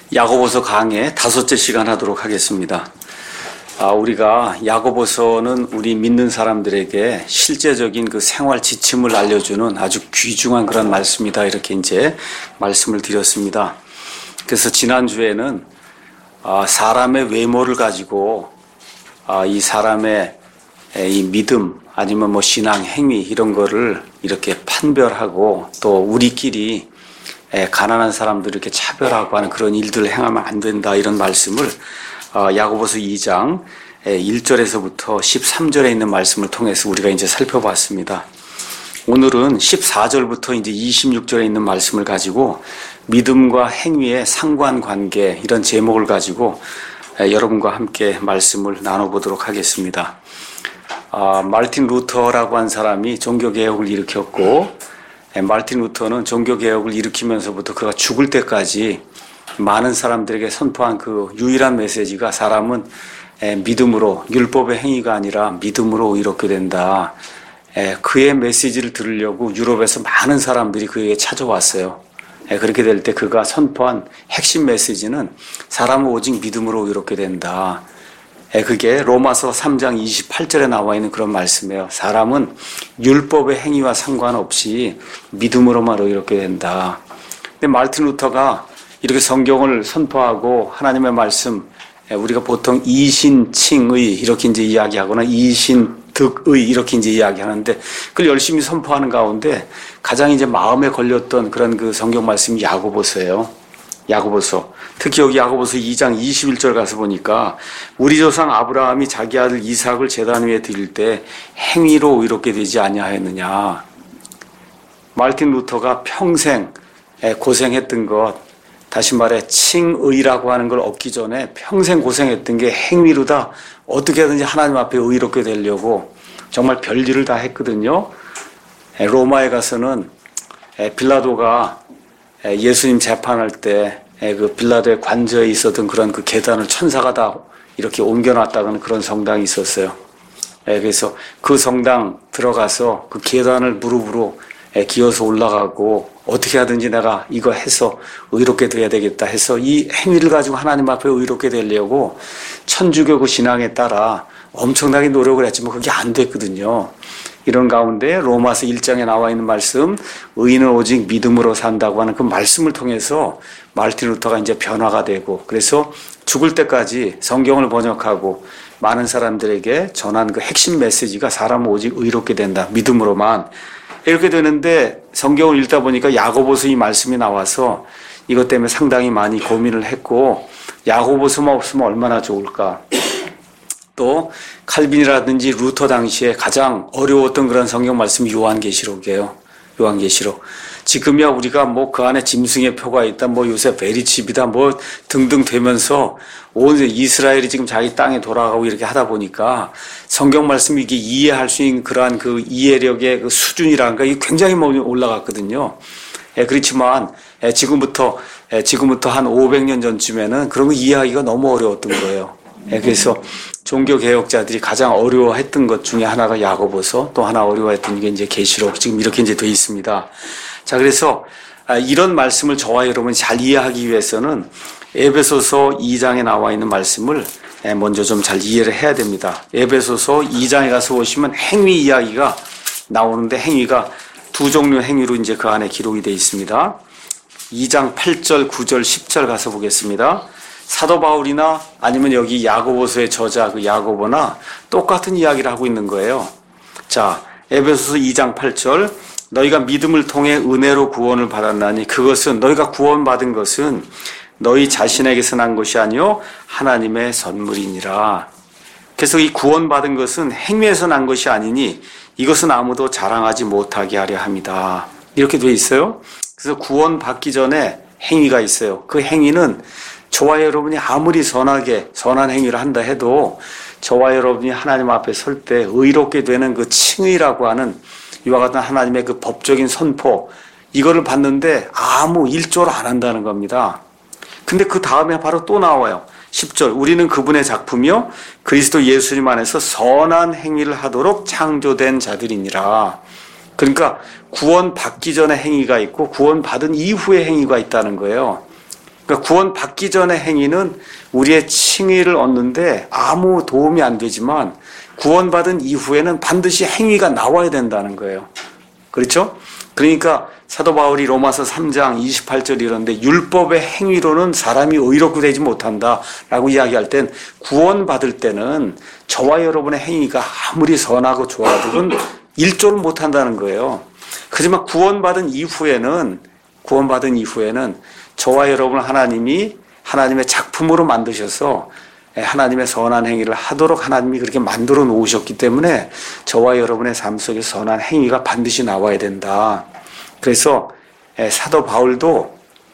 야고보서 강의 5째 시간 하도록 하겠습니다. 우리가 야고보서는 우리 믿는 사람들에게 실제적인 그 생활 지침을 알려주는 아주 귀중한 그런 말씀이다. 이렇게 이제 말씀을 드렸습니다. 그래서 지난주에는 사람의 외모를 가지고 이 사람의 이 믿음 아니면 뭐 신앙 행위 이런 거를 이렇게 판별하고 또 우리끼리 가난한 사람들 이렇게 차별하고 하는 그런 일들을 행하면 안 된다 이런 말씀을 야고보서 2장 1절에서부터 13절에 있는 말씀을 통해서 우리가 이제 살펴봤습니다. 오늘은 14절부터 이제 26절에 있는 말씀을 가지고 믿음과 행위의 상관관계 이런 제목을 가지고 여러분과 함께 말씀을 나눠보도록 하겠습니다. 마르틴 루터라고 한 사람이 종교개혁을 일으켰고 마르틴 루터는 종교개혁을 일으키면서부터 그가 죽을 때까지 많은 사람들에게 선포한 그 유일한 메시지가 사람은 믿음으로 율법의 행위가 아니라 믿음으로 의롭게 된다. 그의 메시지를 들으려고 유럽에서 많은 사람들이 그에게 찾아왔어요. 그렇게 될 때 그가 선포한 핵심 메시지는 사람은 오직 믿음으로 의롭게 된다. 그게 로마서 3장 28절에 나와 있는 그런 말씀이에요. 사람은 율법의 행위와 상관없이 믿음으로만 의롭게 된다. 근데 마르틴 루터가 이렇게 성경을 선포하고 하나님의 말씀, 우리가 보통 이신칭의 이렇게 이제 이야기하거나 이신득의 이렇게 이제 이야기하는데 그걸 열심히 선포하는 가운데 가장 이제 마음에 걸렸던 그런 그 성경 말씀이 야고보서예요. 야고보서. 특히 여기 야고보서 2장 21절 가서 보니까 우리 조상 아브라함이 자기 아들 이삭을 제단 위에 드릴 때 행위로 의롭게 되지 아니하였느냐. 마르틴 루터가 평생 고생했던 것, 다시 말해 칭의라고 하는 걸 얻기 전에 평생 고생했던 게 행위로다 어떻게든지 하나님 앞에 의롭게 되려고 정말 별일을 다 했거든요. 로마에 가서는 빌라도가 예수님 재판할 때 그 빌라도의 관저에 있었던 그런 그 계단을 천사가 다 이렇게 옮겨놨다는 그런 성당이 있었어요. 그래서 그 성당 들어가서 그 계단을 무릎으로 기어서 올라가고 어떻게 하든지 내가 이거 해서 의롭게 돼야 되겠다 해서 이 행위를 가지고 하나님 앞에 의롭게 되려고 천주교 그 신앙에 따라 엄청나게 노력을 했지만 그게 안 됐거든요. 이런 가운데 로마서 1장에 나와 있는 말씀 의인은 오직 믿음으로 산다고 하는 그 말씀을 통해서 마르틴 루터가 이제 변화가 되고 그래서 죽을 때까지 성경을 번역하고 많은 사람들에게 전한 그 핵심 메시지가 사람은 오직 의롭게 된다. 믿음으로만. 이렇게 되는데 성경을 읽다 보니까 야고보서 이 말씀이 나와서 이것 때문에 상당히 많이 고민을 했고 야고보서만 없으면 얼마나 좋을까. 또 칼빈이라든지 루터 당시에 가장 어려웠던 그런 성경 말씀이 요한계시록이에요. 요한계시록. 지금이야 우리가 뭐 그 안에 짐승의 표가 있다, 뭐 요새 베리칩이다, 뭐 등등 되면서 온 이스라엘이 지금 자기 땅에 돌아가고 이렇게 하다 보니까 성경 말씀이 이게 이해할 수 있는 그러한 그 이해력의 그 수준이란가 이게 굉장히 올라갔거든요. 그렇지만 지금부터 한 500년 전쯤에는 그런 거 이해하기가 너무 어려웠던 거예요. 그래서 종교개혁자들이 가장 어려워했던 것 중에 하나가 야고보서, 또 하나 어려워했던 게 이제 계시록, 지금 이렇게 이제 돼 있습니다. 자, 그래서 이런 말씀을 저와 여러분이 잘 이해하기 위해서는 에베소서 2장에 나와 있는 말씀을 먼저 좀 잘 이해를 해야 됩니다. 에베소서 2장에 가서 보시면 행위 이야기가 나오는데 행위가 두 종류 행위로 이제 그 안에 기록이 되어 있습니다. 2장 8절, 9절, 10절 가서 보겠습니다. 사도 바울이나 아니면 여기 야고보서의 저자 그 야고보나 똑같은 이야기를 하고 있는 거예요. 자, 에베소서 2장 8절 너희가 믿음을 통해 은혜로 구원을 받았나니 그것은 너희가 구원받은 것은 너희 자신에게서 난 것이 아니요 하나님의 선물이니라. 그래서 이 구원받은 것은 행위에서 난 것이 아니니 이것은 아무도 자랑하지 못하게 하려 함이다. 이렇게 돼 있어요. 그래서 구원받기 전에 행위가 있어요. 그 행위는 저와 여러분이 아무리 선한 행위를 한다 해도 저와 여러분이 하나님 앞에 설 때 의롭게 되는 그 칭의라고 하는 이와 같은 하나님의 그 법적인 선포 이거를 받는데 아무 일조를 안 한다는 겁니다. 근데 그 다음에 바로 또 나와요. 10절 우리는 그분의 작품이요 그리스도 예수님 안에서 선한 행위를 하도록 창조된 자들이니라. 그러니까 구원받기 전에 행위가 있고 구원받은 이후에 행위가 있다는 거예요. 그러니까 구원받기 전의 행위는 우리의 칭의를 얻는데 아무 도움이 안 되지만 구원받은 이후에는 반드시 행위가 나와야 된다는 거예요. 그렇죠? 그러니까 사도 바울이 로마서 3장 28절 이런데 율법의 행위로는 사람이 의롭게 되지 못한다라고 이야기할 땐 구원받을 때는 저와 여러분의 행위가 아무리 선하고 좋아도는 일조를 못한다는 거예요. 하지만 구원받은 이후에는 저와 여러분 하나님이 하나님의 작품으로 만드셔서 하나님의 선한 행위를 하도록 하나님이 그렇게 만들어 놓으셨기 때문에 저와 여러분의 삶 속에 선한 행위가 반드시 나와야 된다. 그래서 사도 바울도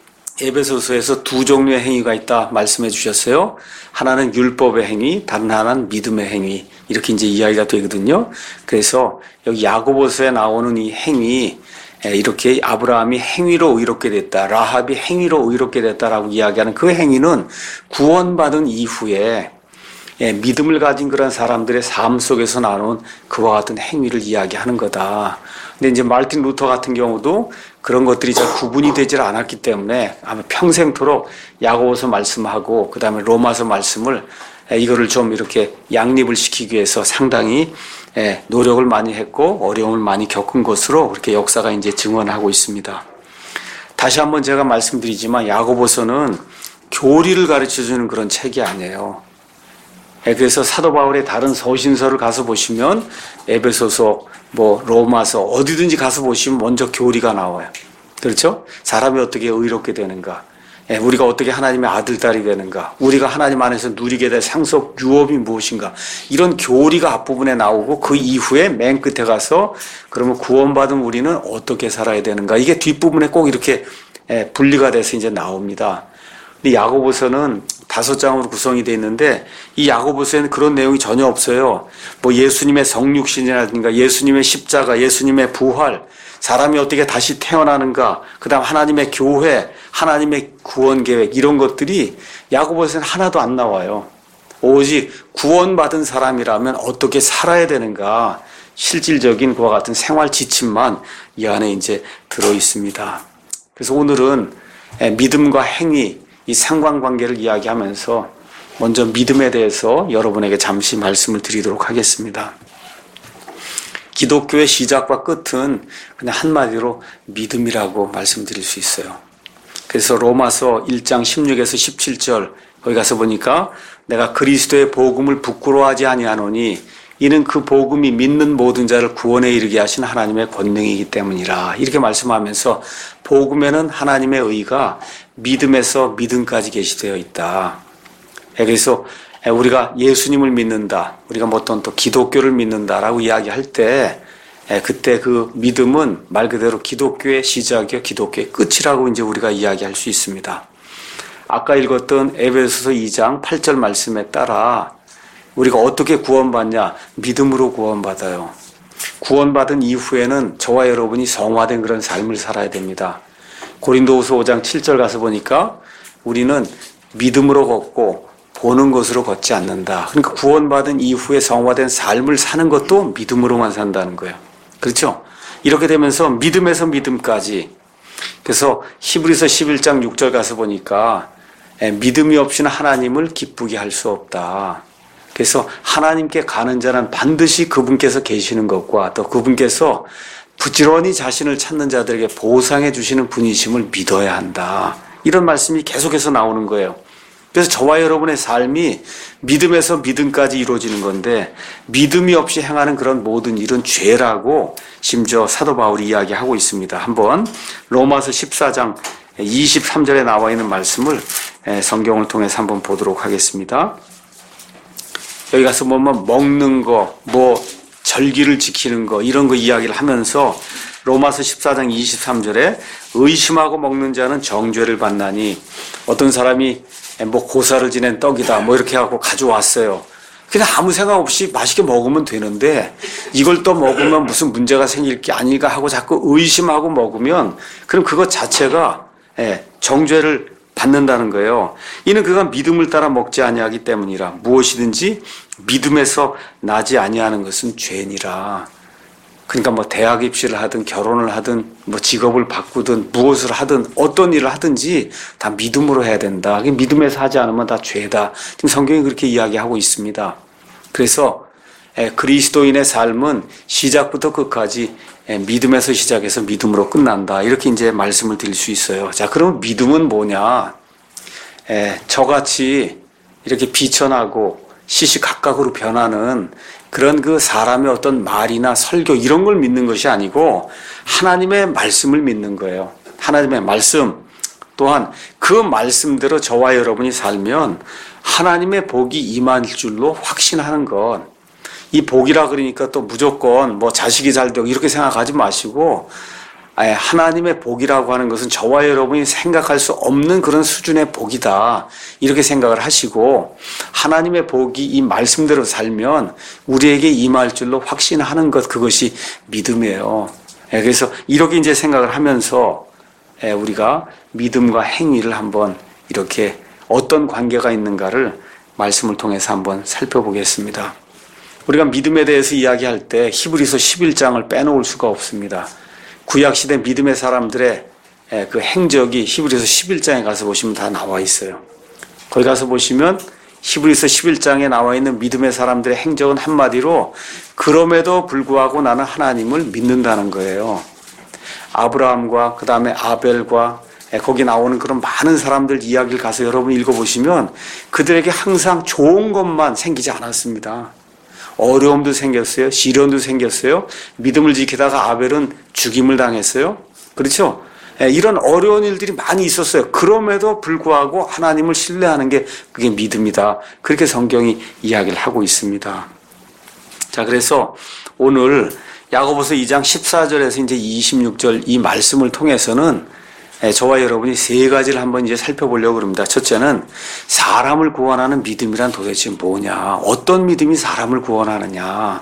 에베소서에서 두 종류의 행위가 있다 말씀해 주셨어요. 하나는 율법의 행위, 다른 하나는 믿음의 행위. 이렇게 이제 이야기가 되거든요. 그래서 여기 야고보서에 나오는 이 행위, 이렇게 아브라함이 행위로 의롭게 됐다, 라합이 행위로 의롭게 됐다라고 이야기하는 그 행위는 구원받은 이후에 믿음을 가진 그런 사람들의 삶 속에서 나눈 그와 같은 행위를 이야기하는 거다. 근데 이제 마르틴 루터 같은 경우도 그런 것들이 잘 구분이 되질 않았기 때문에 아마 평생토록 야고보서 말씀하고 그 다음에 로마서 말씀을 이거를 좀 이렇게 양립을 시키기 위해서 상당히 노력을 많이 했고 어려움을 많이 겪은 것으로 그렇게 역사가 이제 증언하고 있습니다. 다시 한번 제가 말씀드리지만 야고보서는 교리를 가르쳐주는 그런 책이 아니에요. 그래서 사도 바울의 다른 서신서를 가서 보시면 에베소서, 로마서 어디든지 가서 보시면 먼저 교리가 나와요. 그렇죠? 사람이 어떻게 의롭게 되는가? 우리가 어떻게 하나님의 아들, 딸이 되는가? 우리가 하나님 안에서 누리게 될 상속 유업이 무엇인가? 이런 교리가 앞부분에 나오고 그 이후에 맨 끝에 가서 그러면 구원받은 우리는 어떻게 살아야 되는가? 이게 뒷부분에 꼭 이렇게 분리가 돼서 이제 나옵니다. 근데 야고보서는 5장으로 구성이 되어 있는데 이 야고보서에는 그런 내용이 전혀 없어요. 예수님의 성육신이라든가 예수님의 십자가, 예수님의 부활, 사람이 어떻게 다시 태어나는가, 그 다음 하나님의 교회, 하나님의 구원 계획 이런 것들이 야고보서에는 하나도 안 나와요. 오직 구원받은 사람이라면 어떻게 살아야 되는가, 실질적인 그와 같은 생활 지침만 이 안에 이제 들어 있습니다. 그래서 오늘은 믿음과 행위, 이 상관관계를 이야기하면서 먼저 믿음에 대해서 여러분에게 잠시 말씀을 드리도록 하겠습니다. 기독교의 시작과 끝은 그냥 한마디로 믿음이라고 말씀드릴 수 있어요. 그래서 로마서 1장 16에서 17절 거기 가서 보니까 내가 그리스도의 복음을 부끄러워하지 아니하노니 이는 그 복음이 믿는 모든 자를 구원에 이르게 하신 하나님의 권능이기 때문이라 이렇게 말씀하면서 복음에는 하나님의 의가 믿음에서 믿음까지 계시되어 있다. 그래서 우리가 예수님을 믿는다, 우리가 어떤 또 기독교를 믿는다라고 이야기할 때 그때 그 믿음은 말 그대로 기독교의 시작이요 기독교의 끝이라고 이제 우리가 이야기할 수 있습니다. 아까 읽었던 에베소서 2장 8절 말씀에 따라 우리가 어떻게 구원받냐? 믿음으로 구원받아요. 구원받은 이후에는 저와 여러분이 성화된 그런 삶을 살아야 됩니다. 고린도후서 5장 7절 가서 보니까 우리는 믿음으로 걷고 보는 것으로 걷지 않는다. 그러니까 구원받은 이후에 성화된 삶을 사는 것도 믿음으로만 산다는 거예요. 그렇죠? 이렇게 되면서 믿음에서 믿음까지. 그래서 히브리서 11장 6절 가서 보니까 믿음이 없이는 하나님을 기쁘게 할 수 없다. 그래서 하나님께 가는 자는 반드시 그분께서 계시는 것과 또 그분께서 부지런히 자신을 찾는 자들에게 보상해 주시는 분이심을 믿어야 한다. 이런 말씀이 계속해서 나오는 거예요. 그래서 저와 여러분의 삶이 믿음에서 믿음까지 이루어지는 건데 믿음이 없이 행하는 그런 모든 일은 죄라고 심지어 사도 바울이 이야기하고 있습니다. 한번 로마서 14장 23절에 나와 있는 말씀을 성경을 통해서 한번 보도록 하겠습니다. 여기 가서 보면 먹는 거, 절기를 지키는 거 이런 거 이야기를 하면서 로마서 14장 23절에 의심하고 먹는 자는 정죄를 받나니 어떤 사람이 고사를 지낸 떡이다 이렇게 하고 가져왔어요. 그냥 아무 생각 없이 맛있게 먹으면 되는데 이걸 또 먹으면 무슨 문제가 생길 게 아닐까 하고 자꾸 의심하고 먹으면 그럼 그것 자체가 정죄를 받는다는 거예요. 이는 그가 믿음을 따라 먹지 아니하기 때문이라. 무엇이든지 믿음에서 나지 아니하는 것은 죄니라. 그러니까 뭐 대학 입시를 하든 결혼을 하든 뭐 직업을 바꾸든 무엇을 하든 어떤 일을 하든지 다 믿음으로 해야 된다. 믿음에서 하지 않으면 다 죄다. 지금 성경이 그렇게 이야기하고 있습니다. 그래서 그리스도인의 삶은 시작부터 끝까지 믿음에서 시작해서 믿음으로 끝난다. 이렇게 이제 말씀을 드릴 수 있어요. 자, 그럼 믿음은 뭐냐? 저같이 이렇게 비천하고 시시각각으로 변하는 그런 그 사람의 어떤 말이나 설교 이런 걸 믿는 것이 아니고 하나님의 말씀을 믿는 거예요. 하나님의 말씀. 또한 그 말씀대로 저와 여러분이 살면 하나님의 복이 임할 줄로 확신하는 것. 이 복이라 그러니까 또 무조건 뭐 자식이 잘 되고 이렇게 생각하지 마시고 하나님의 복이라고 하는 것은 저와 여러분이 생각할 수 없는 그런 수준의 복이다. 이렇게 생각을 하시고 하나님의 복이 이 말씀대로 살면 우리에게 임할 줄로 확신하는 것, 그것이 믿음이에요. 그래서 이렇게 이제 생각을 하면서 우리가 믿음과 행위를 한번 이렇게 어떤 관계가 있는가를 말씀을 통해서 한번 살펴보겠습니다. 우리가 믿음에 대해서 이야기할 때 히브리서 11장을 빼놓을 수가 없습니다. 구약시대 믿음의 사람들의 그 행적이 히브리서 11장에 가서 보시면 다 나와 있어요. 거기 가서 보시면 히브리서 11장에 나와 있는 믿음의 사람들의 행적은 한마디로 그럼에도 불구하고 나는 하나님을 믿는다는 거예요. 아브라함과 그 다음에 아벨과 거기 나오는 그런 많은 사람들 이야기를 가서 여러분 읽어보시면 그들에게 항상 좋은 것만 생기지 않았습니다. 어려움도 생겼어요. 시련도 생겼어요. 믿음을 지키다가 아벨은 죽임을 당했어요. 그렇죠? 이런 어려운 일들이 많이 있었어요. 그럼에도 불구하고 하나님을 신뢰하는 게 그게 믿음이다. 그렇게 성경이 이야기를 하고 있습니다. 자, 그래서 오늘 야고보서 2장 14절에서 이제 26절 이 말씀을 통해서는 저와 여러분이 세 가지를 한번 이제 살펴보려고 합니다. 첫째는 사람을 구원하는 믿음이란 도대체 뭐냐? 어떤 믿음이 사람을 구원하느냐?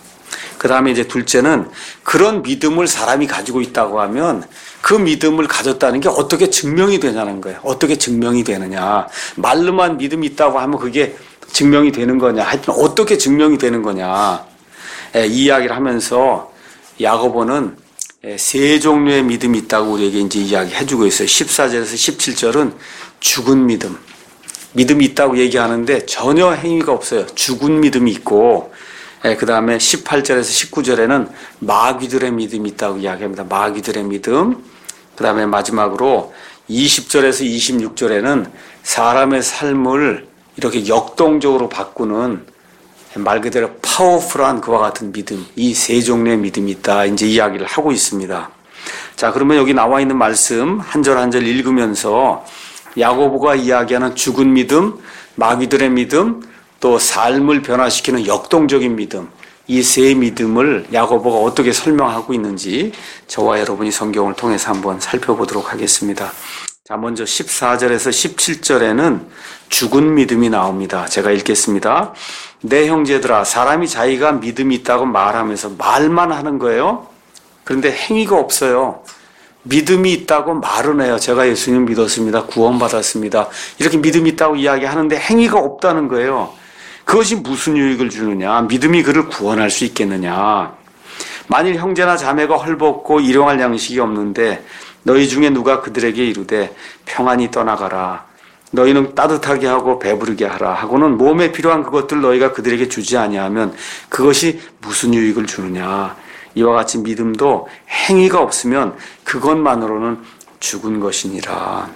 그 다음에 이제 둘째는 그런 믿음을 사람이 가지고 있다고 하면 그 믿음을 가졌다는 게 어떻게 증명이 되냐는 거예요. 어떻게 증명이 되느냐? 말로만 믿음이 있다고 하면 그게 증명이 되는 거냐? 하여튼 어떻게 증명이 되는 거냐? 이 이야기를 하면서 야고보는 세 종류의 믿음이 있다고 우리에게 이제 이야기해주고 있어요. 14절에서 17절은 죽은 믿음. 믿음이 있다고 얘기하는데 전혀 행위가 없어요. 죽은 믿음이 있고, 그 다음에 18절에서 19절에는 마귀들의 믿음이 있다고 이야기합니다. 마귀들의 믿음. 그 다음에 마지막으로 20절에서 26절에는 사람의 삶을 이렇게 역동적으로 바꾸는 말 그대로 파워풀한 그와 같은 믿음, 이 세 종류의 믿음이 있다. 이제 이야기를 하고 있습니다. 자, 그러면 여기 나와 있는 말씀 한 절 한 절 읽으면서 야고보가 이야기하는 죽은 믿음, 마귀들의 믿음, 또 삶을 변화시키는 역동적인 믿음, 이 세 믿음을 야고보가 어떻게 설명하고 있는지 저와 여러분이 성경을 통해서 한번 살펴보도록 하겠습니다. 자, 먼저 14절에서 17절에는 죽은 믿음이 나옵니다. 제가 읽겠습니다. 내 형제들아, 사람이 자기가 믿음이 있다고 말하면서 말만 하는 거예요. 그런데 행위가 없어요. 믿음이 있다고 말은 해요. 제가 예수님 믿었습니다. 구원받았습니다. 이렇게 믿음이 있다고 이야기하는데 행위가 없다는 거예요. 그것이 무슨 유익을 주느냐? 믿음이 그를 구원할 수 있겠느냐? 만일 형제나 자매가 헐벗고 일용할 양식이 없는데 너희 중에 누가 그들에게 이르되 평안히 떠나가라. 너희는 따뜻하게 하고 배부르게 하라 하고는 몸에 필요한 그것들 너희가 그들에게 주지 아니하면 그것이 무슨 유익을 주느냐. 이와 같이 믿음도 행위가 없으면 그것만으로는 죽은 것이니라.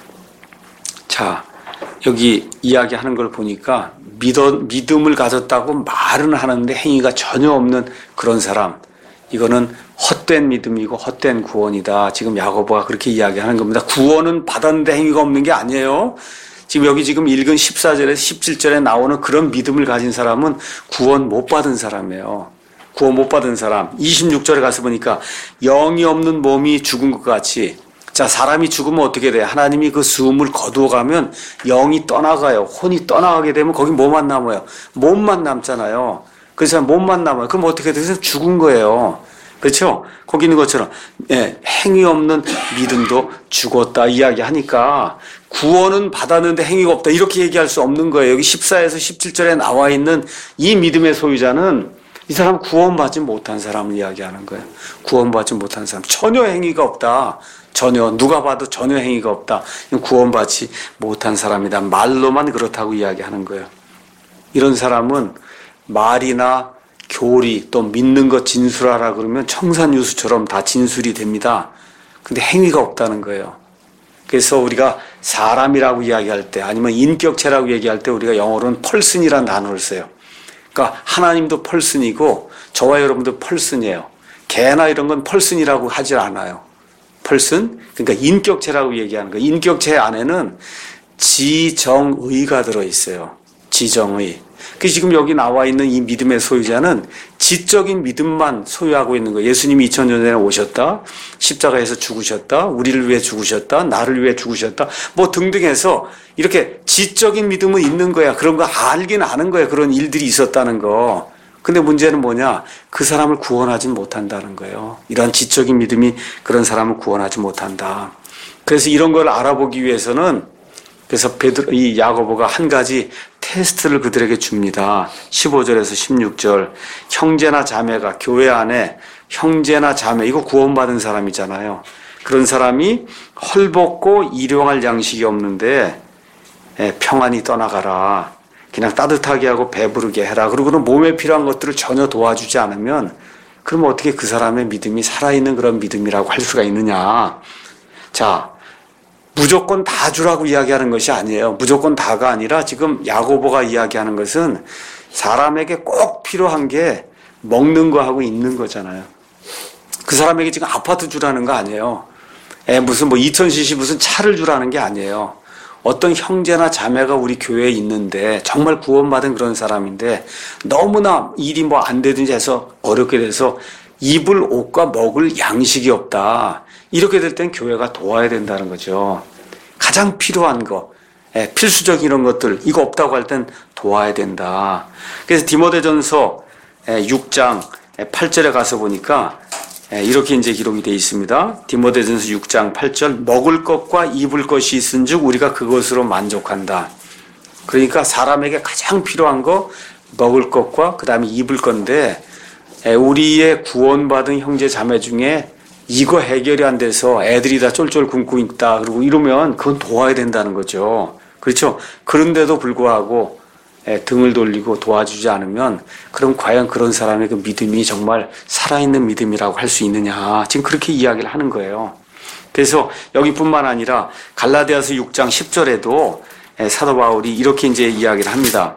자, 여기 이야기하는 걸 보니까 믿음을 가졌다고 말은 하는데 행위가 전혀 없는 그런 사람, 이거는 헛된 믿음이고 헛된 구원이다. 지금 야고보가 그렇게 이야기하는 겁니다. 구원은 받았는데 행위가 없는 게 아니에요. 지금 여기 지금 읽은 14절에서 17절에 나오는 그런 믿음을 가진 사람은 구원 못 받은 사람이에요. 구원 못 받은 사람. 26절에 가서 보니까 영이 없는 몸이 죽은 것 같이, 자, 사람이 죽으면 어떻게 돼? 하나님이 그 숨을 거두어 가면 영이 떠나가요. 혼이 떠나가게 되면 거기 뭐만 남아요? 몸만 남잖아요. 그래서 몸만 남아요. 그럼 어떻게 돼서 죽은 거예요. 그렇죠? 거기 있는 것처럼 행위 없는 믿음도 죽었다 이야기하니까 구원은 받았는데 행위가 없다 이렇게 얘기할 수 없는 거예요. 여기 14에서 17절에 나와 있는 이 믿음의 소유자는 이 사람 구원받지 못한 사람을 이야기하는 거예요. 구원받지 못한 사람. 전혀 행위가 없다. 전혀 누가 봐도 전혀 행위가 없다. 구원받지 못한 사람이다. 말로만 그렇다고 이야기하는 거예요. 이런 사람은 말이나 교리 또 믿는 것 진술하라 그러면 청산유수처럼 다 진술이 됩니다. 근데 행위가 없다는 거예요. 그래서 우리가 사람이라고 이야기할 때 아니면 인격체라고 얘기할 때 우리가 영어로는 펄슨이라는 단어를 써요. 그러니까 하나님도 펄슨이고 저와 여러분도 펄슨이에요. 개나 이런 건 펄슨이라고 하질 않아요. 펄슨? 그러니까 인격체라고 얘기하는 거예요. 인격체 안에는 지정의가 들어있어요. 지정의. 그래서 지금 여기 나와 있는 이 믿음의 소유자는 지적인 믿음만 소유하고 있는 거예요. 예수님이 2000년 전에 오셨다. 십자가에서 죽으셨다. 우리를 위해 죽으셨다. 나를 위해 죽으셨다. 뭐 등등 해서 이렇게 지적인 믿음은 있는 거야. 그런 거 알긴 아는 거야. 그런 일들이 있었다는 거. 근데 문제는 뭐냐? 그 사람을 구원하지 못한다는 거예요. 이런 지적인 믿음이 그런 사람을 구원하지 못한다. 그래서 이런 걸 알아보기 위해서는 그래서 이 야고보가 한 가지 테스트를 그들에게 줍니다. 15절에서 16절. 형제나 자매가 교회 안에 형제나 자매 이거 구원받은 사람이잖아요. 그런 사람이 헐벗고 일용할 양식이 없는데 평안히 떠나가라. 그냥 따뜻하게 하고 배부르게 해라. 그리고는 몸에 필요한 것들을 전혀 도와주지 않으면 그럼 어떻게 그 사람의 믿음이 살아있는 그런 믿음이라고 할 수가 있느냐. 자, 무조건 다 주라고 이야기하는 것이 아니에요. 무조건 다가 아니라 지금 야고보가 이야기하는 것은 사람에게 꼭 필요한 게 먹는 거하고 있는 거잖아요. 그 사람에게 지금 아파트 주라는 거 아니에요. 무슨 2000cc 무슨 차를 주라는 게 아니에요. 어떤 형제나 자매가 우리 교회에 있는데 정말 구원받은 그런 사람인데 너무나 일이 안 되든지 해서 어렵게 돼서 입을 옷과 먹을 양식이 없다. 이렇게 될 땐 교회가 도와야 된다는 거죠. 가장 필요한 거, 필수적인 이런 것들, 이거 없다고 할 땐 도와야 된다. 그래서 디모데전서 6장 8절에 가서 보니까 이렇게 이제 기록이 되어 있습니다. 디모데전서 6장 8절, 먹을 것과 입을 것이 있은즉 우리가 그것으로 만족한다. 그러니까 사람에게 가장 필요한 거 먹을 것과 그 다음에 입을 건데 우리의 구원받은 형제 자매 중에 이거 해결이 안 돼서 애들이 다 쫄쫄 굶고 있다. 그리고 이러면 그건 도와야 된다는 거죠. 그렇죠? 그런데도 불구하고 등을 돌리고 도와주지 않으면 그럼 과연 그런 사람의 그 믿음이 정말 살아있는 믿음이라고 할 수 있느냐. 지금 그렇게 이야기를 하는 거예요. 그래서 여기뿐만 아니라 갈라디아서 6장 10절에도 사도 바울이 이렇게 이제 이야기를 합니다.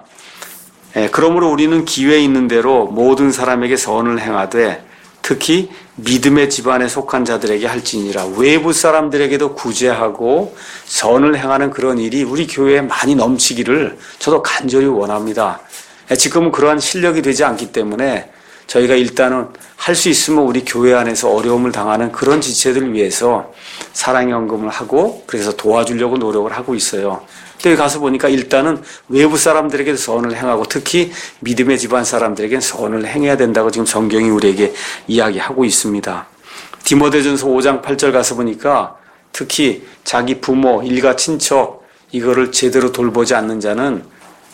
그러므로 우리는 기회 있는 대로 모든 사람에게 선을 행하되 특히 믿음의 집안에 속한 자들에게 할지니라. 외부 사람들에게도 구제하고 선을 행하는 그런 일이 우리 교회에 많이 넘치기를 저도 간절히 원합니다. 지금은 그러한 실력이 되지 않기 때문에 저희가 일단은 할 수 있으면 우리 교회 안에서 어려움을 당하는 그런 지체들을 위해서 사랑연금을 하고 그래서 도와주려고 노력을 하고 있어요. 여기 가서 보니까 일단은 외부 사람들에게 선을 행하고 특히 믿음의 집안 사람들에게 선을 행해야 된다고 지금 성경이 우리에게 이야기하고 있습니다. 디모데전서 5장 8절 가서 보니까 특히 자기 부모, 일가, 친척 이거를 제대로 돌보지 않는 자는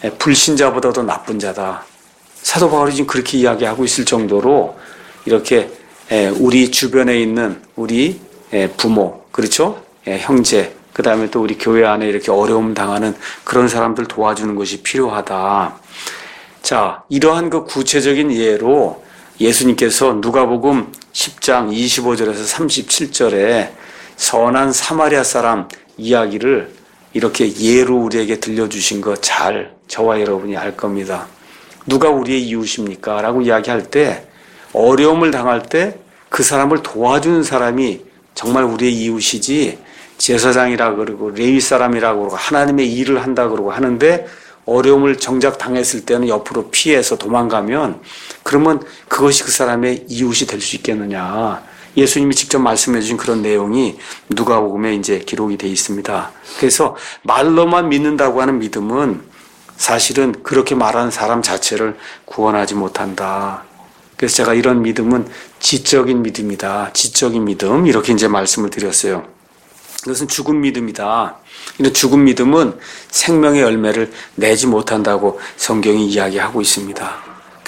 불신자보다도 나쁜 자다. 사도 바울이 지금 그렇게 이야기하고 있을 정도로 이렇게 우리 주변에 있는 우리 부모, 그렇죠? 형제, 그 다음에 또 우리 교회 안에 이렇게 어려움 당하는 그런 사람들 도와주는 것이 필요하다. 자, 이러한 그 구체적인 예로 예수님께서 누가복음 10장 25절에서 37절에 선한 사마리아 사람 이야기를 이렇게 예로 우리에게 들려주신 거 잘 저와 여러분이 알 겁니다. 누가 우리의 이웃입니까? 라고 이야기할 때 어려움을 당할 때 그 사람을 도와주는 사람이 정말 우리의 이웃이지 제사장이라 그러고 레위 사람이라고 그러고 하나님의 일을 한다 그러고 하는데 어려움을 정작 당했을 때는 옆으로 피해서 도망가면 그러면 그것이 그 사람의 이웃이 될 수 있겠느냐. 예수님이 직접 말씀해 주신 그런 내용이 누가복음에 이제 기록이 되어 있습니다. 그래서 말로만 믿는다고 하는 믿음은 사실은 그렇게 말하는 사람 자체를 구원하지 못한다. 그래서 제가 이런 믿음은 지적인 믿음이다. 지적인 믿음 이렇게 이제 말씀을 드렸어요. 그것은 죽은 믿음이다. 이런 죽은 믿음은 생명의 열매를 내지 못한다고 성경이 이야기하고 있습니다.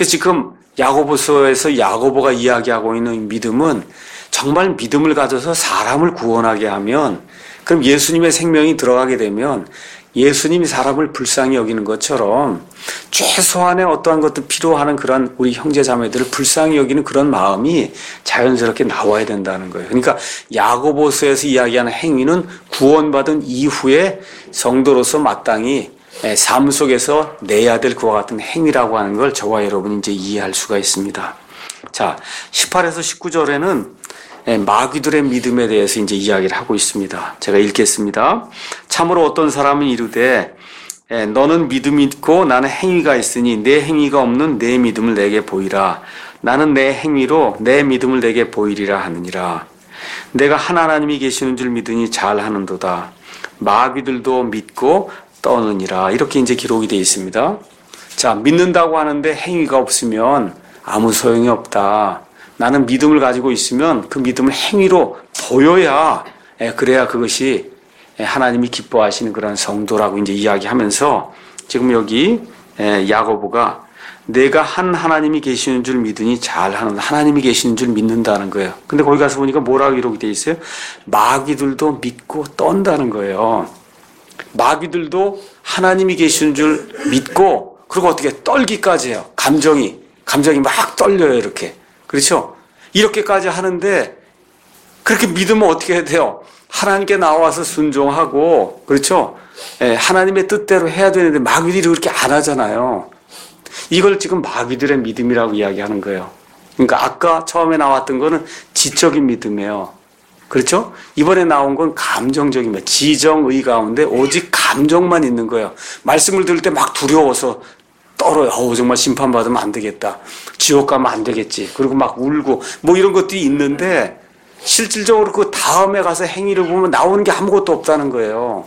그래서 지금 야고보서에서 야고보가 이야기하고 있는 믿음은 정말 믿음을 가져서 사람을 구원하게 하면, 그럼 예수님의 생명이 들어가게 되면 예수님이 사람을 불쌍히 여기는 것처럼 최소한의 어떠한 것도 필요하는 그런 우리 형제 자매들을 불쌍히 여기는 그런 마음이 자연스럽게 나와야 된다는 거예요. 그러니까 야고보서에서 이야기하는 행위는 구원받은 이후에 성도로서 마땅히 삶 속에서 내야 될 그와 같은 행위라고 하는 걸 저와 여러분이 이제 이해할 수가 있습니다. 자, 18에서 19절에는 마귀들의 믿음에 대해서 이제 이야기를 하고 있습니다. 제가 읽겠습니다. 참으로 어떤 사람은 이르되 너는 믿음이 있고 나는 행위가 있으니 내 행위가 없는 내 믿음을 내게 보이라. 나는 내 행위로 내 믿음을 내게 보이리라 하느니라. 내가 한 하나님이 계시는 줄 믿으니 잘하는도다. 마귀들도 믿고 떠느니라. 이렇게 이제 기록이 되어 있습니다. 자, 믿는다고 하는데 행위가 없으면 아무 소용이 없다. 나는 믿음을 가지고 있으면 그 믿음을 행위로 보여야, 그래야 그것이 하나님이 기뻐하시는 그런 성도라고 이제 이야기하면서 지금 여기 야고보가 내가 한 하나님이 계시는 줄 믿으니 잘하는, 하나님이 계시는 줄 믿는다는 거예요. 근데 거기 가서 보니까 뭐라고 기록이 되어 있어요? 마귀들도 믿고 떤다는 거예요. 마귀들도 하나님이 계시는 줄 믿고, 그리고 어떻게 떨기까지 해요. 감정이 막 떨려요, 이렇게. 그렇죠? 이렇게까지 하는데, 그렇게 믿으면 어떻게 해야 돼요? 하나님께 나와서 순종하고, 그렇죠? 하나님의 뜻대로 해야 되는데 마귀들이 그렇게 안 하잖아요. 이걸 지금 마귀들의 믿음이라고 이야기하는 거예요. 그러니까 아까 처음에 나왔던 거는 지적인 믿음이에요. 그렇죠? 이번에 나온 건 감정적인 믿음. 지정의 가운데 오직 감정만 있는 거예요. 말씀을 들을 때 막 두려워서 떨어요. 정말 심판받으면 안 되겠다. 지옥 가면 안 되겠지. 그리고 막 울고 뭐 이런 것들이 있는데 실질적으로 그 다음에 가서 행위를 보면 나오는 게 아무것도 없다는 거예요.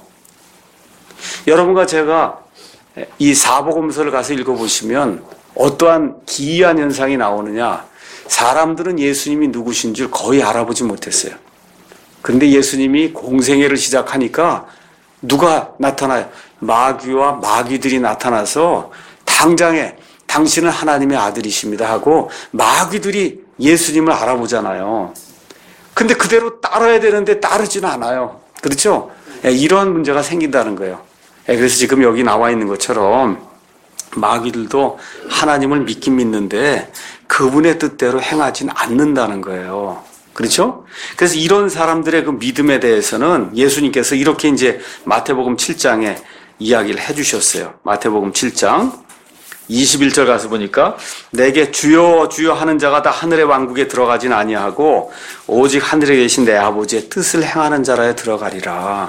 여러분과 제가 이 사복음서를 가서 읽어보시면 어떠한 기이한 현상이 나오느냐. 사람들은 예수님이 누구신 줄 거의 알아보지 못했어요. 그런데 예수님이 공생애를 시작하니까 누가 나타나요? 마귀와 마귀들이 나타나서 당장에 당신은 하나님의 아들이십니다 하고 마귀들이 예수님을 알아보잖아요. 근데 그대로 따라야 되는데 따르지는 않아요. 그렇죠? 이러한 문제가 생긴다는 거예요. 그래서 지금 여기 나와 있는 것처럼 마귀들도 하나님을 믿긴 믿는데 그분의 뜻대로 행하진 않는다는 거예요. 그렇죠? 그래서 이런 사람들의 그 믿음에 대해서는 예수님께서 이렇게 이제 마태복음 7장에 이야기를 해주셨어요. 마태복음 7장 21절 가서 보니까 내게 주여 주여 하는 자가 다 하늘의 왕국에 들어가진 아니하고 오직 하늘에 계신 내 아버지의 뜻을 행하는 자라에 들어가리라.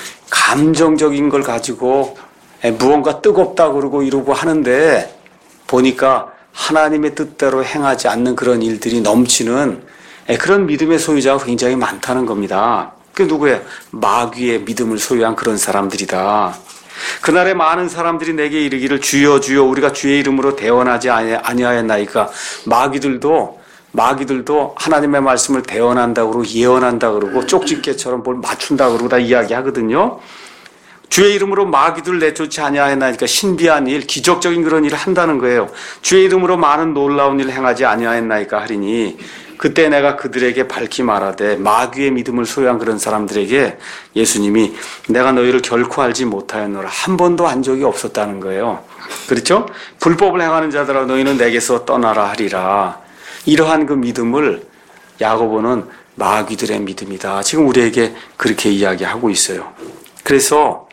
감정적인 걸 가지고 무언가 뜨겁다 그러고 이러고 하는데 보니까 하나님의 뜻대로 행하지 않는 그런 일들이 넘치는 그런 믿음의 소유자가 굉장히 많다는 겁니다. 그게 누구예요? 마귀의 믿음을 소유한 그런 사람들이다. 그날에 많은 사람들이 내게 이르기를 주여 주여 우리가 주의 이름으로 대언하지 아니하였나이까. 마귀들도 하나님의 말씀을 대언한다 그러고 예언한다 그러고 쪽집게처럼 뭘 맞춘다 그러고 다 이야기하거든요. 주의 이름으로 마귀들 내쫓지 아니하였나이까. 신비한 일, 기적적인 그런 일을 한다는 거예요. 주의 이름으로 많은 놀라운 일을 행하지 아니하였나이까 하리니 그때 내가 그들에게 밝히 말하되 마귀의 믿음을 소유한 그런 사람들에게 예수님이 내가 너희를 결코 알지 못하였노라. 한 번도 한 적이 없었다는 거예요. 그렇죠? 불법을 행하는 자들아 너희는 내게서 떠나라 하리라. 이러한 그 믿음을 야고보는 마귀들의 믿음이다. 지금 우리에게 그렇게 이야기하고 있어요. 그래서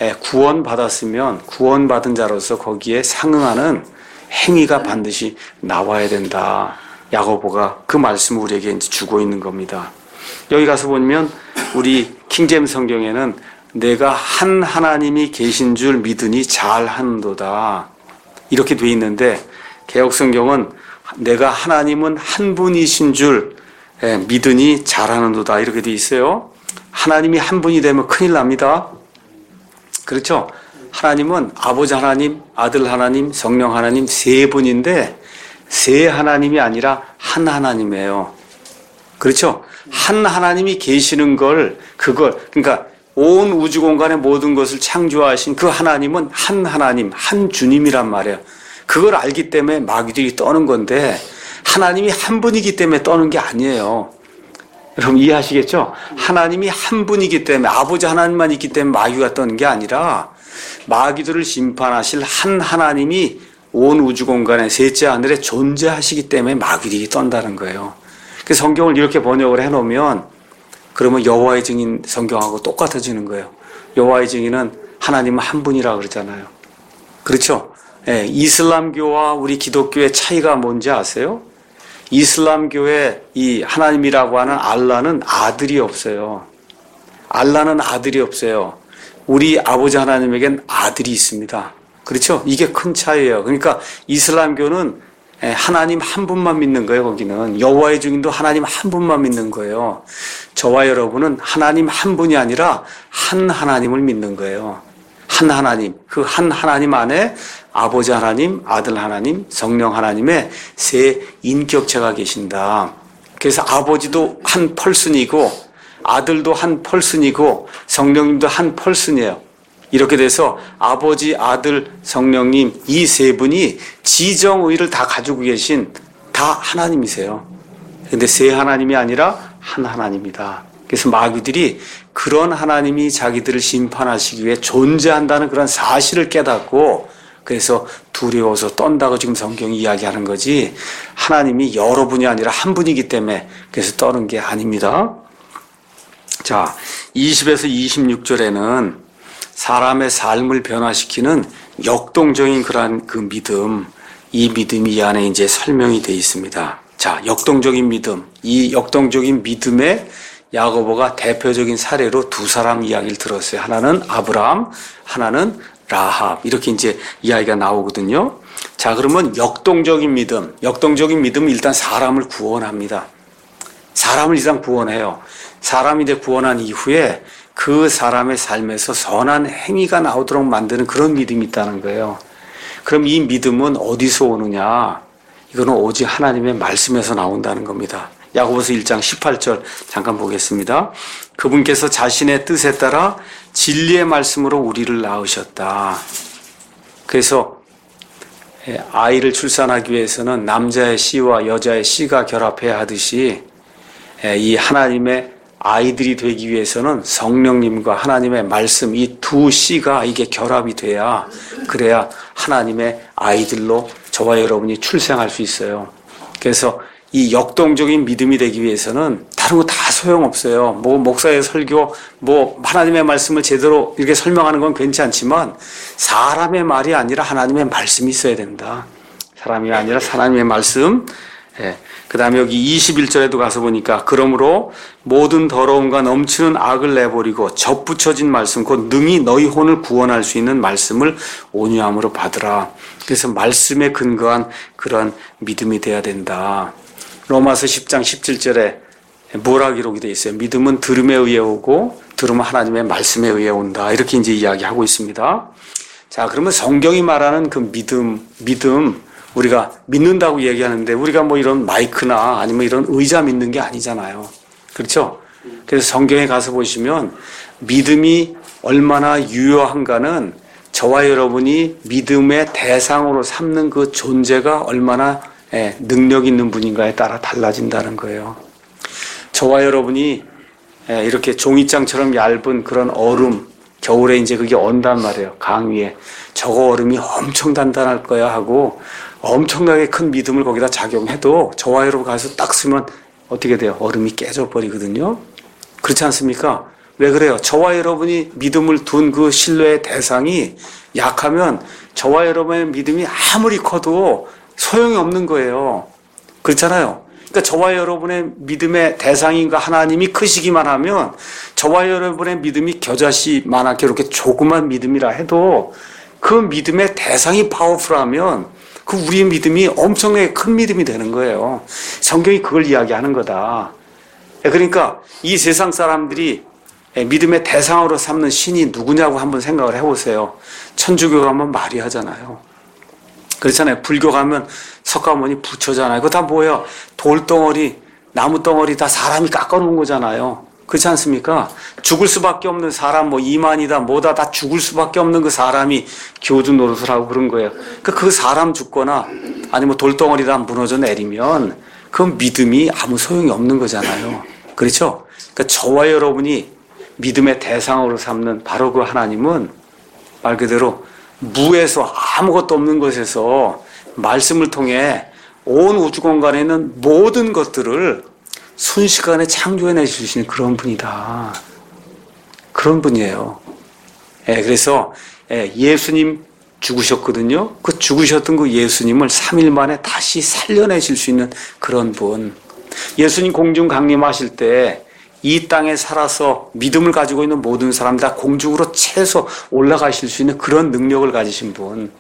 구원받았으면 구원받은 자로서 거기에 상응하는 행위가 반드시 나와야 된다. 야고보가 그 말씀을 우리에게 이제 주고 있는 겁니다. 여기 가서 보면 우리 킹제임스 성경에는 내가 한 하나님이 계신 줄 믿으니 잘하는도다 이렇게 돼 있는데 개역 성경은 내가 하나님은 한 분이신 줄 믿으니 잘하는도다 이렇게 돼 있어요. 하나님이 한 분이 되면 큰일 납니다. 그렇죠? 하나님은 아버지 하나님, 아들 하나님, 성령 하나님 세 분인데 세 하나님이 아니라 한 하나님이에요. 그렇죠? 한 하나님이 계시는 그러니까 온 우주 공간의 모든 것을 창조하신 그 하나님은 한 하나님, 한 주님이란 말이에요. 그걸 알기 때문에 마귀들이 떠는 건데 하나님이 한 분이기 때문에 떠는 게 아니에요. 여러분 이해하시겠죠? 하나님이 한 분이기 때문에 아버지 하나님만 있기 때문에 마귀가 떠는 게 아니라 마귀들을 심판하실 한 하나님이 온 우주 공간에 셋째 하늘에 존재하시기 때문에 마귀들이 떤다는 거예요. 그래서 성경을 이렇게 번역을 해놓으면 그러면 여호와의 증인 성경하고 똑같아지는 거예요. 여호와의 증인은 하나님은 한 분이라 그러잖아요. 그렇죠? 예, 이슬람교와 우리 기독교의 차이가 뭔지 아세요? 이슬람교의 이 하나님이라고 하는 알라는 아들이 없어요. 알라는 아들이 없어요. 우리 아버지 하나님에겐 아들이 있습니다. 그렇죠? 이게 큰 차이예요. 그러니까 이슬람교는 하나님 한 분만 믿는 거예요. 거기는 여호와의 증인도 하나님 한 분만 믿는 거예요. 저와 여러분은 하나님 한 분이 아니라 한 하나님을 믿는 거예요. 한 하나님, 그 한 하나님 안에 아버지 하나님, 아들 하나님, 성령 하나님의 세 인격체가 계신다. 그래서 아버지도 한 펄슨이고 아들도 한 펄슨이고 성령님도 한 펄슨이에요. 이렇게 돼서 아버지, 아들, 성령님 이 세 분이 지정의를 다 가지고 계신 다 하나님이세요. 그런데 세 하나님이 아니라 한 하나님이다. 그래서 마귀들이 그런 하나님이 자기들을 심판하시기 위해 존재한다는 그런 사실을 깨닫고 그래서 두려워서 떤다고 지금 성경이 이야기하는 거지 하나님이 여러 분이 아니라 한 분이기 때문에 그래서 떠는 게 아닙니다. 자, 20에서 26절에는 사람의 삶을 변화시키는 역동적인 그러한 그 믿음, 이 믿음이 이 안에 이제 설명이 되어 있습니다. 자, 역동적인 믿음, 이 역동적인 믿음에 야고보가 대표적인 사례로 두 사람 이야기를 들었어요. 하나는 아브라함, 하나는 라합. 이렇게 이제 이야기가 나오거든요. 자, 그러면 역동적인 믿음은 일단 사람을 구원합니다. 사람을 일단 구원해요. 사람이 이제 구원한 이후에 그 사람의 삶에서 선한 행위가 나오도록 만드는 그런 믿음이 있다는 거예요. 그럼 이 믿음은 어디서 오느냐? 이거는 오직 하나님의 말씀에서 나온다는 겁니다. 야고보서 1장 18절 잠깐 보겠습니다. 그분께서 자신의 뜻에 따라 진리의 말씀으로 우리를 낳으셨다. 그래서 아이를 출산하기 위해서는 남자의 씨와 여자의 씨가 결합해야 하듯이 이 하나님의 아이들이 되기 위해서는 성령님과 하나님의 말씀 이 두 씨가 이게 결합이 돼야 그래야 하나님의 아이들로 저와 여러분이 출생할 수 있어요. 그래서 이 역동적인 믿음이 되기 위해서는 다른 거 다 소용없어요. 뭐 목사의 설교, 뭐 하나님의 말씀을 제대로 이렇게 설명하는 건 괜찮지만 사람의 말이 아니라 하나님의 말씀이 있어야 된다. 사람이 아니라 하나님의 말씀. 그 다음에 여기 21절에도 가서 보니까 그러므로 모든 더러움과 넘치는 악을 내버리고 접붙여진 말씀 곧 능히 너희 혼을 구원할 수 있는 말씀을 온유함으로 받으라. 그래서 말씀에 근거한 그런 믿음이 돼야 된다. 로마서 10장 17절에 뭐라 기록이 되어 있어요? 믿음은 들음에 의해 오고 들음은 하나님의 말씀에 의해 온다. 이렇게 이제 이야기하고 있습니다. 자, 그러면 성경이 말하는 그 믿음 우리가 믿는다고 얘기하는데 우리가 뭐 이런 마이크나 아니면 이런 의자 믿는 게 아니잖아요. 그렇죠? 그래서 성경에 가서 보시면 믿음이 얼마나 유효한가는 저와 여러분이 믿음의 대상으로 삼는 그 존재가 얼마나 능력 있는 분인가에 따라 달라진다는 거예요. 저와 여러분이 이렇게 종이장처럼 얇은 그런 얼음, 겨울에 이제 그게 온단 말이에요. 강 위에. 저거 얼음이 엄청 단단할 거야 하고 엄청나게 큰 믿음을 거기다 작용해도 저와 여러분 가서 딱 쓰면 어떻게 돼요? 얼음이 깨져 버리거든요. 그렇지 않습니까? 왜 그래요? 저와 여러분이 믿음을 둔 그 신뢰의 대상이 약하면 저와 여러분의 믿음이 아무리 커도 소용이 없는 거예요. 그렇잖아요. 그러니까 저와 여러분의 믿음의 대상인가 하나님이 크시기만 하면 저와 여러분의 믿음이 겨자씨만하게 이렇게 조그만 믿음이라 해도 그 믿음의 대상이 파워풀하면 그 우리의 믿음이 엄청나게 큰 믿음이 되는 거예요. 성경이 그걸 이야기하는 거다. 그러니까 이 세상 사람들이 믿음의 대상으로 삼는 신이 누구냐고 한번 생각을 해보세요. 천주교 가면 마리아잖아요. 그렇잖아요. 불교 가면 석가모니 부처잖아요. 그거 다 뭐예요? 돌덩어리, 나무덩어리 다 사람이 깎아놓은 거잖아요. 그렇지 않습니까? 죽을 수밖에 없는 사람, 뭐 이만이다, 뭐다, 다 죽을 수밖에 없는 그 사람이 교주 노릇을 하고 그런 거예요. 그러니까 그 사람 죽거나 아니면 돌덩어리다 무너져 내리면 그 믿음이 아무 소용이 없는 거잖아요. 그렇죠? 그러니까 저와 여러분이 믿음의 대상으로 삼는 바로 그 하나님은 말 그대로 무에서 아무것도 없는 것에서 말씀을 통해 온 우주 공간에 있는 모든 것들을 순식간에 창조해낼 수 있는 그런 분이다. 그런 분이에요. 그래서 예수님 죽으셨거든요. 그 죽으셨던 그 예수님을 3일 만에 다시 살려내실 수 있는 그런 분. 예수님 공중 강림하실 때 이 땅에 살아서 믿음을 가지고 있는 모든 사람들 다 공중으로 채서 올라가실 수 있는 그런 능력을 가지신 분.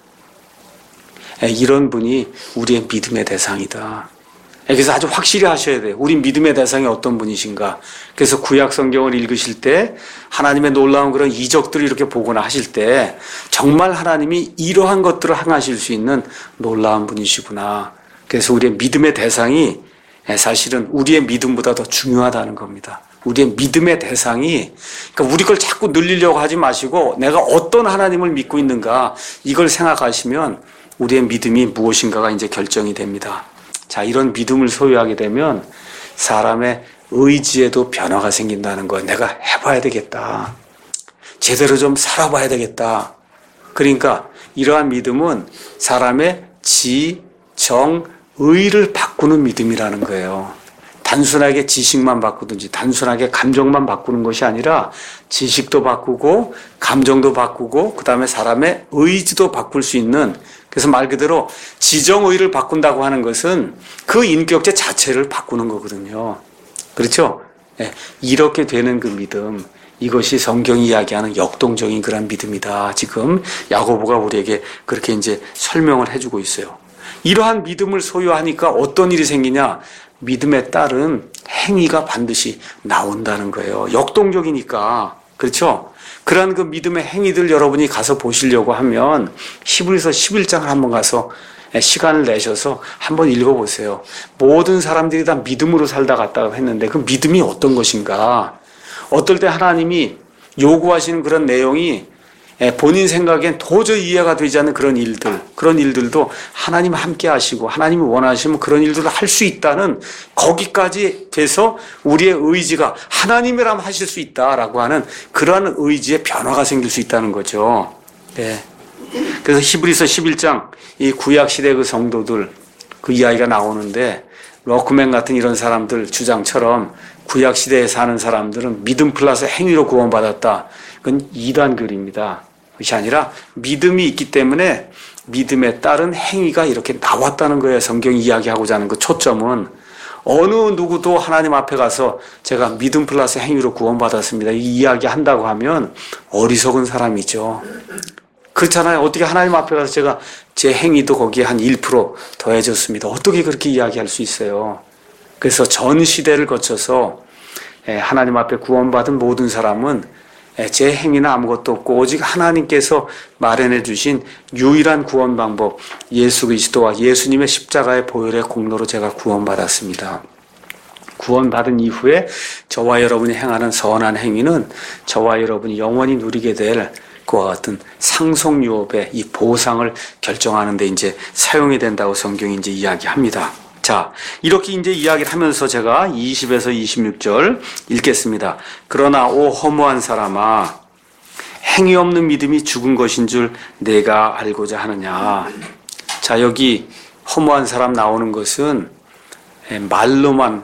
이런 분이 우리의 믿음의 대상이다. 그래서 아주 확실히 하셔야 돼요. 우리 믿음의 대상이 어떤 분이신가. 그래서 구약 성경을 읽으실 때 하나님의 놀라운 그런 이적들을 이렇게 보거나 하실 때 정말 하나님이 이러한 것들을 행하실 수 있는 놀라운 분이시구나. 그래서 우리의 믿음의 대상이 사실은 우리의 믿음보다 더 중요하다는 겁니다. 우리의 믿음의 대상이, 그러니까 우리 걸 자꾸 늘리려고 하지 마시고 내가 어떤 하나님을 믿고 있는가 이걸 생각하시면 우리의 믿음이 무엇인가가 이제 결정이 됩니다. 자, 이런 믿음을 소유하게 되면 사람의 의지에도 변화가 생긴다는 거예요. 내가 해봐야 되겠다. 제대로 좀 살아봐야 되겠다. 그러니까 이러한 믿음은 사람의 지, 정, 의를 바꾸는 믿음이라는 거예요. 단순하게 지식만 바꾸든지 단순하게 감정만 바꾸는 것이 아니라 지식도 바꾸고 감정도 바꾸고 그다음에 사람의 의지도 바꿀 수 있는, 그래서 말 그대로 지정의를 바꾼다고 하는 것은 그 인격체 자체를 바꾸는 거거든요. 그렇죠? 이렇게 되는 그 믿음, 이것이 성경이 이야기하는 역동적인 그런 믿음이다. 지금 야고보가 우리에게 그렇게 이제 설명을 해주고 있어요. 이러한 믿음을 소유하니까 어떤 일이 생기냐? 믿음에 따른 행위가 반드시 나온다는 거예요. 역동적이니까. 그렇죠? 그러한 그 믿음의 행위들 여러분이 가서 보시려고 하면 히브리서 11장을 한번 가서 시간을 내셔서 한번 읽어보세요. 모든 사람들이 다 믿음으로 살다 갔다고 했는데 그 믿음이 어떤 것인가? 어떨 때 하나님이 요구하시는 그런 내용이 본인 생각엔 도저히 이해가 되지 않는 그런 일들도 하나님 함께 하시고 하나님이 원하시면 그런 일들을 할 수 있다는, 거기까지 돼서 우리의 의지가 하나님이라면 하실 수 있다라고 하는 그러한 의지의 변화가 생길 수 있다는 거죠. 네. 그래서 히브리서 11장 이 구약시대 그 성도들 그 이야기가 나오는데 로크맨 같은 이런 사람들 주장처럼 구약시대에 사는 사람들은 믿음 플러스 행위로 구원받았다. 그건 이단글입니다. 그것이 아니라 믿음이 있기 때문에 믿음에 따른 행위가 이렇게 나왔다는 거예요. 성경이 이야기하고자 하는 그 초점은 어느 누구도 하나님 앞에 가서 제가 믿음 플러스 행위로 구원받았습니다. 이 이야기 한다고 하면 어리석은 사람이죠. 그렇잖아요. 어떻게 하나님 앞에 가서 제가 제 행위도 거기에 한 1% 더해졌습니다. 어떻게 그렇게 이야기할 수 있어요? 그래서 전 시대를 거쳐서 하나님 앞에 구원받은 모든 사람은 제 행위는 아무것도 없고 오직 하나님께서 마련해 주신 유일한 구원 방법 예수 그리스도와 예수님의 십자가의 보혈의 공로로 제가 구원받았습니다. 구원받은 이후에 저와 여러분이 행하는 선한 행위는 저와 여러분이 영원히 누리게 될 그와 같은 상속유업의 이 보상을 결정하는 데 이제 사용이 된다고 성경이 이제 이야기합니다. 자, 이렇게 이제 이야기를 하면서 제가 20에서 26절 읽겠습니다. 그러나 오 허무한 사람아, 행위 없는 믿음이 죽은 것인 줄 내가 알고자 하느냐. 자, 여기 허무한 사람 나오는 것은 말로만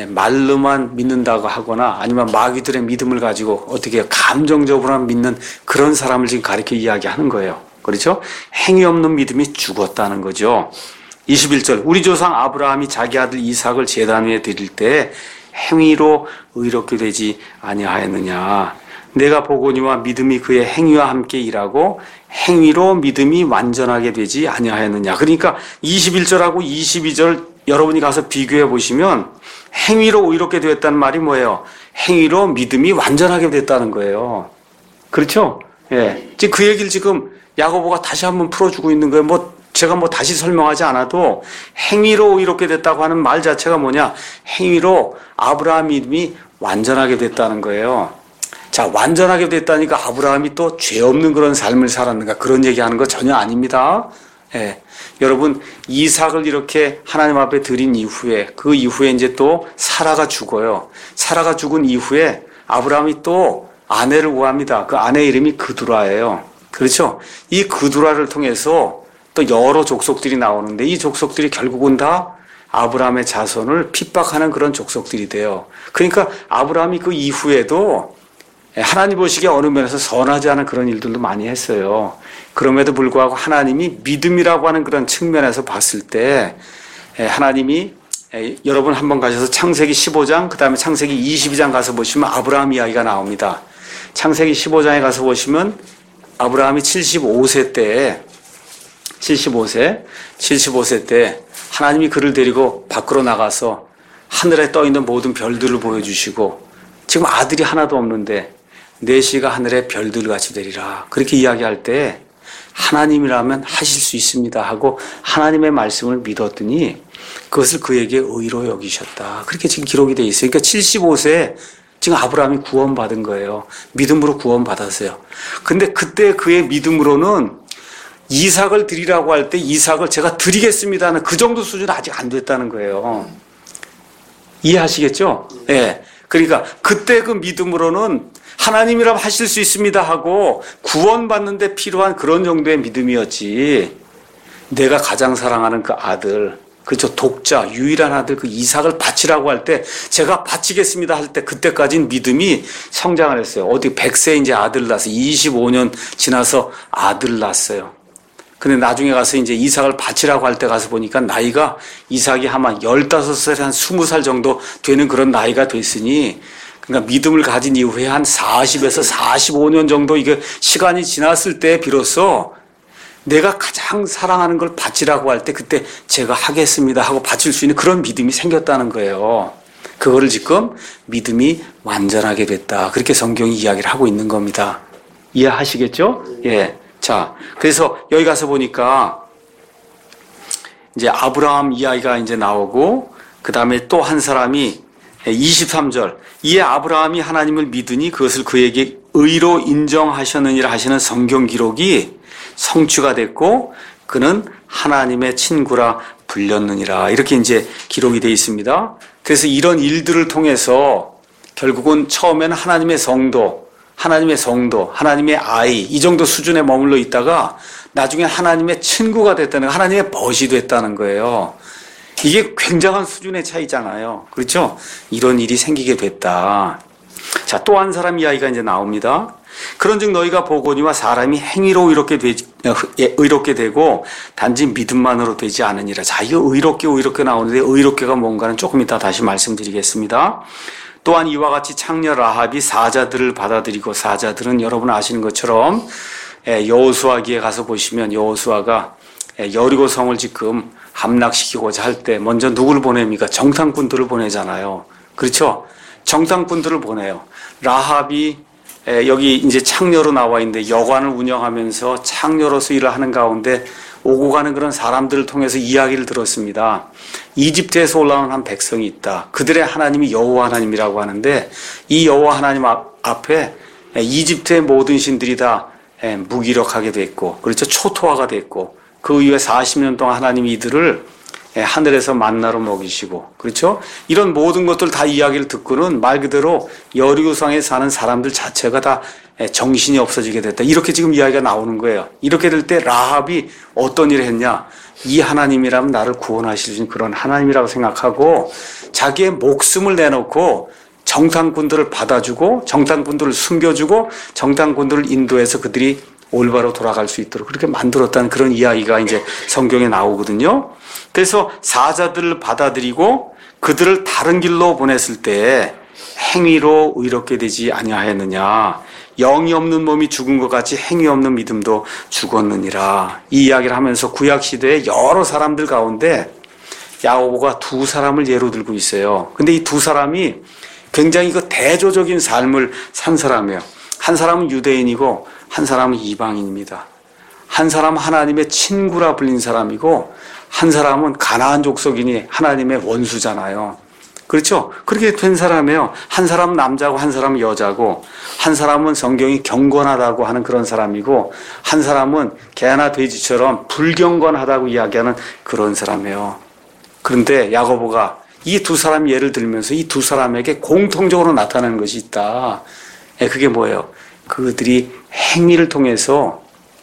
믿는다고 하거나 아니면 마귀들의 믿음을 가지고 어떻게 감정적으로만 믿는 그런 사람을 지금 가리켜 이야기하는 거예요. 그렇죠? 행위 없는 믿음이 죽었다는 거죠. 21절 우리 조상 아브라함이 자기 아들 이삭을 제단 위에 드릴 때 행위로 의롭게 되지 아니하였느냐. 내가 보거니와 믿음이 그의 행위와 함께 일하고 행위로 믿음이 완전하게 되지 아니하였느냐. 그러니까 21절하고 22절 여러분이 가서 비교해 보시면 행위로 의롭게 되었다는 말이 뭐예요? 행위로 믿음이 완전하게 됐다는 거예요. 그렇죠? 예. 지금 그 얘기를 지금 야고보가 다시 한번 풀어주고 있는 거예요. 제가 다시 설명하지 않아도 행위로 의롭게 됐다고 하는 말 자체가 뭐냐? 행위로 아브라함 믿음이 완전하게 됐다는 거예요. 자, 완전하게 됐다니까 아브라함이 또 죄 없는 그런 삶을 살았는가 그런 얘기하는 거 전혀 아닙니다. 예. 여러분, 이삭을 이렇게 하나님 앞에 드린 이후에 그 이후에 이제 또 사라가 죽어요. 사라가 죽은 이후에 아브라함이 또 아내를 구합니다. 그 아내 이름이 그두라예요. 그렇죠? 이 그두라를 통해서 또 여러 족속들이 나오는데 이 족속들이 결국은 다 아브라함의 자손을 핍박하는 그런 족속들이 돼요. 그러니까 아브라함이 그 이후에도 하나님 보시기에 어느 면에서 선하지 않은 그런 일들도 많이 했어요. 그럼에도 불구하고 하나님이 믿음이라고 하는 그런 측면에서 봤을 때 하나님이 여러분 한번 가셔서 창세기 15장 그 다음에 창세기 22장 가서 보시면 아브라함 이야기가 나옵니다. 창세기 15장에 가서 보시면 아브라함이 75세 때 하나님이 그를 데리고 밖으로 나가서 하늘에 떠있는 모든 별들을 보여주시고 지금 아들이 하나도 없는데 내시가 하늘의 별들같이 되리라 그렇게 이야기할 때 하나님이라면 하실 수 있습니다 하고 하나님의 말씀을 믿었더니 그것을 그에게 의로 여기셨다. 그렇게 지금 기록이 되어 있어요. 그러니까 75세에 지금 아브라함이 구원받은 거예요. 믿음으로 구원받았어요. 근데 그때 그의 믿음으로는 이삭을 드리라고 할 때 이삭을 제가 드리겠습니다는 그 정도 수준은 아직 안 됐다는 거예요. 이해하시겠죠? 예. 네. 그러니까 그때 그 믿음으로는 하나님이라면 하실 수 있습니다 하고 구원받는 데 필요한 그런 정도의 믿음이었지. 내가 가장 사랑하는 그 아들, 그죠? 독자, 유일한 아들 그 이삭을 바치라고 할 때 제가 바치겠습니다 할 때 그때까지는 믿음이 성장을 했어요. 어디 100세 이제 아들 낳았어요. 25년 지나서 아들 낳았어요. 근데 나중에 가서 이제 이삭을 바치라고 할 때 가서 보니까 나이가 이삭이 아마 15살, 한 20살 정도 되는 그런 나이가 됐으니 그러니까 믿음을 가진 이후에 한 40에서 45년 정도 이게 시간이 지났을 때 비로소 내가 가장 사랑하는 걸 바치라고 할 때 그때 제가 하겠습니다 하고 바칠 수 있는 그런 믿음이 생겼다는 거예요. 그거를 지금 믿음이 완전하게 됐다. 그렇게 성경이 이야기를 하고 있는 겁니다. 이해하시겠죠? 예. 자, 그래서 여기 가서 보니까 이제 아브라함 이야기가 이제 나오고 그 다음에 또 한 사람이 23절 이에 아브라함이 하나님을 믿으니 그것을 그에게 의로 인정하셨느니라 하시는 성경 기록이 성취가 됐고 그는 하나님의 친구라 불렸느니라 이렇게 이제 기록이 되어 있습니다. 그래서 이런 일들을 통해서 결국은 처음에는 하나님의 성도, 하나님의 아이 이 정도 수준에 머물러 있다가 나중에 하나님의 친구가 됐다는 하나님의 벗이 됐다는 거예요. 이게 굉장한 수준의 차이잖아요. 그렇죠? 이런 일이 생기게 됐다. 자, 또 한 사람 이야기가 이제 나옵니다. 그런즉 너희가 보거니와 사람이 행위로 의롭게 되고 단지 믿음만으로 되지 않으니라. 자, 이거 의롭게 나오는데 의롭게가 뭔가는 조금 이따 다시 말씀드리겠습니다. 또한 이와 같이 창녀 라합이 사자들을 받아들이고 사자들은 여러분 아시는 것처럼 여호수아기에 가서 보시면 여호수아가 여리고 성을 지금 함락시키고자 할 때 먼저 누구를 보냅니까? 정탐꾼들을 보내잖아요. 그렇죠? 정탐꾼들을 보내요. 라합이 여기 이제 창녀로 나와 있는데 여관을 운영하면서 창녀로서 일을 하는 가운데 오고 가는 그런 사람들을 통해서 이야기를 들었습니다. 이집트에서 올라온 한 백성이 있다. 그들의 하나님이 여호와 하나님이라고 하는데 이 여호와 하나님 앞에 이집트의 모든 신들이 다 무기력하게 됐고 그렇죠? 초토화가 됐고 그 이후에 40년 동안 하나님이 이들을 하늘에서 만나로 먹이시고 그렇죠? 이런 모든 것들 다 이야기를 듣고는 말 그대로 여리고성에 사는 사람들 자체가 다 정신이 없어지게 됐다. 이렇게 지금 이야기가 나오는 거예요. 이렇게 될 때 라합이 어떤 일을 했냐? 이 하나님이라면 나를 구원하실 수 있는 그런 하나님이라고 생각하고 자기의 목숨을 내놓고 정탐꾼들을 받아주고 정탐꾼들을 숨겨주고 정탐꾼들을 인도해서 그들이 올바로 돌아갈 수 있도록 그렇게 만들었다는 그런 이야기가 이제 성경에 나오거든요. 그래서 사자들을 받아들이고 그들을 다른 길로 보냈을 때 행위로 의롭게 되지 아니하였느냐. 영이 없는 몸이 죽은 것 같이 행위 없는 믿음도 죽었느니라. 이 이야기를 하면서 구약시대의 여러 사람들 가운데 야고보가 두 사람을 예로 들고 있어요. 근데 이 두 사람이 굉장히 그 대조적인 삶을 산 사람이에요. 한 사람은 유대인이고 한 사람은 이방인입니다. 한 사람은 하나님의 친구라 불린 사람이고 한 사람은 가나안 족속이니 하나님의 원수잖아요. 그렇죠? 그렇게 된 사람이에요. 한 사람은 남자고 한 사람은 여자고, 한 사람은 성경이 경건하다고 하는 그런 사람이고, 한 사람은 개나 돼지처럼 불경건하다고 이야기하는 그런 사람이에요. 그런데 야고보가 이 두 사람 예를 들면서 이 두 사람에게 공통적으로 나타나는 것이 있다. 그게 뭐예요? 그들이 행위를 통해서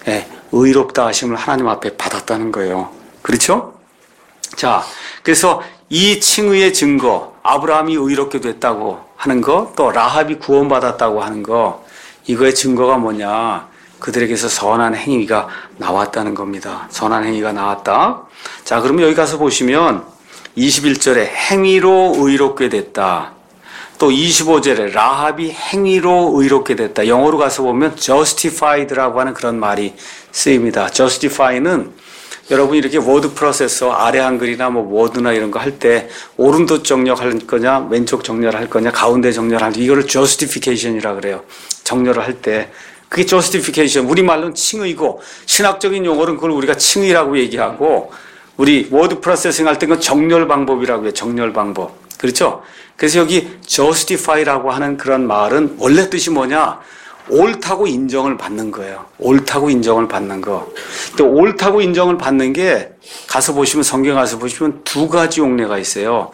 의롭다 하심을 하나님 앞에 받았다는 거예요. 그렇죠? 자, 그래서 이 칭의의 증거, 아브라함이 의롭게 됐다고 하는 거, 또 라합이 구원받았다고 하는 거, 이거의 증거가 뭐냐? 그들에게서 선한 행위가 나왔다는 겁니다. 선한 행위가 나왔다. 자, 그러면 여기 가서 보시면 21절에 행위로 의롭게 됐다. 또 25절에 라합이 행위로 의롭게 됐다. 영어로 가서 보면 justified라고 하는 그런 말이 쓰입니다. justify는 여러분 이렇게 워드 프로세서 아래 한글이나 뭐 워드나 이런 거 할 때 오른쪽 정렬할 거냐 왼쪽 정렬할 거냐 가운데 정렬할 거냐 이거를 justification이라 그래요. 정렬을 할 때 그게 justification 우리말로는 칭의고 신학적인 용어는 그걸 우리가 칭의라고 얘기하고 우리 워드 프로세싱 할 때 그건 정렬 방법이라고 해요. 정렬 방법. 그렇죠? 그래서 여기 justify라고 하는 그런 말은 원래 뜻이 뭐냐? 옳다고 인정을 받는 거예요. 옳다고 인정을 받는 거. 또 옳다고 인정을 받는 게 가서 보시면 성경 가서 보시면 두 가지 용례가 있어요.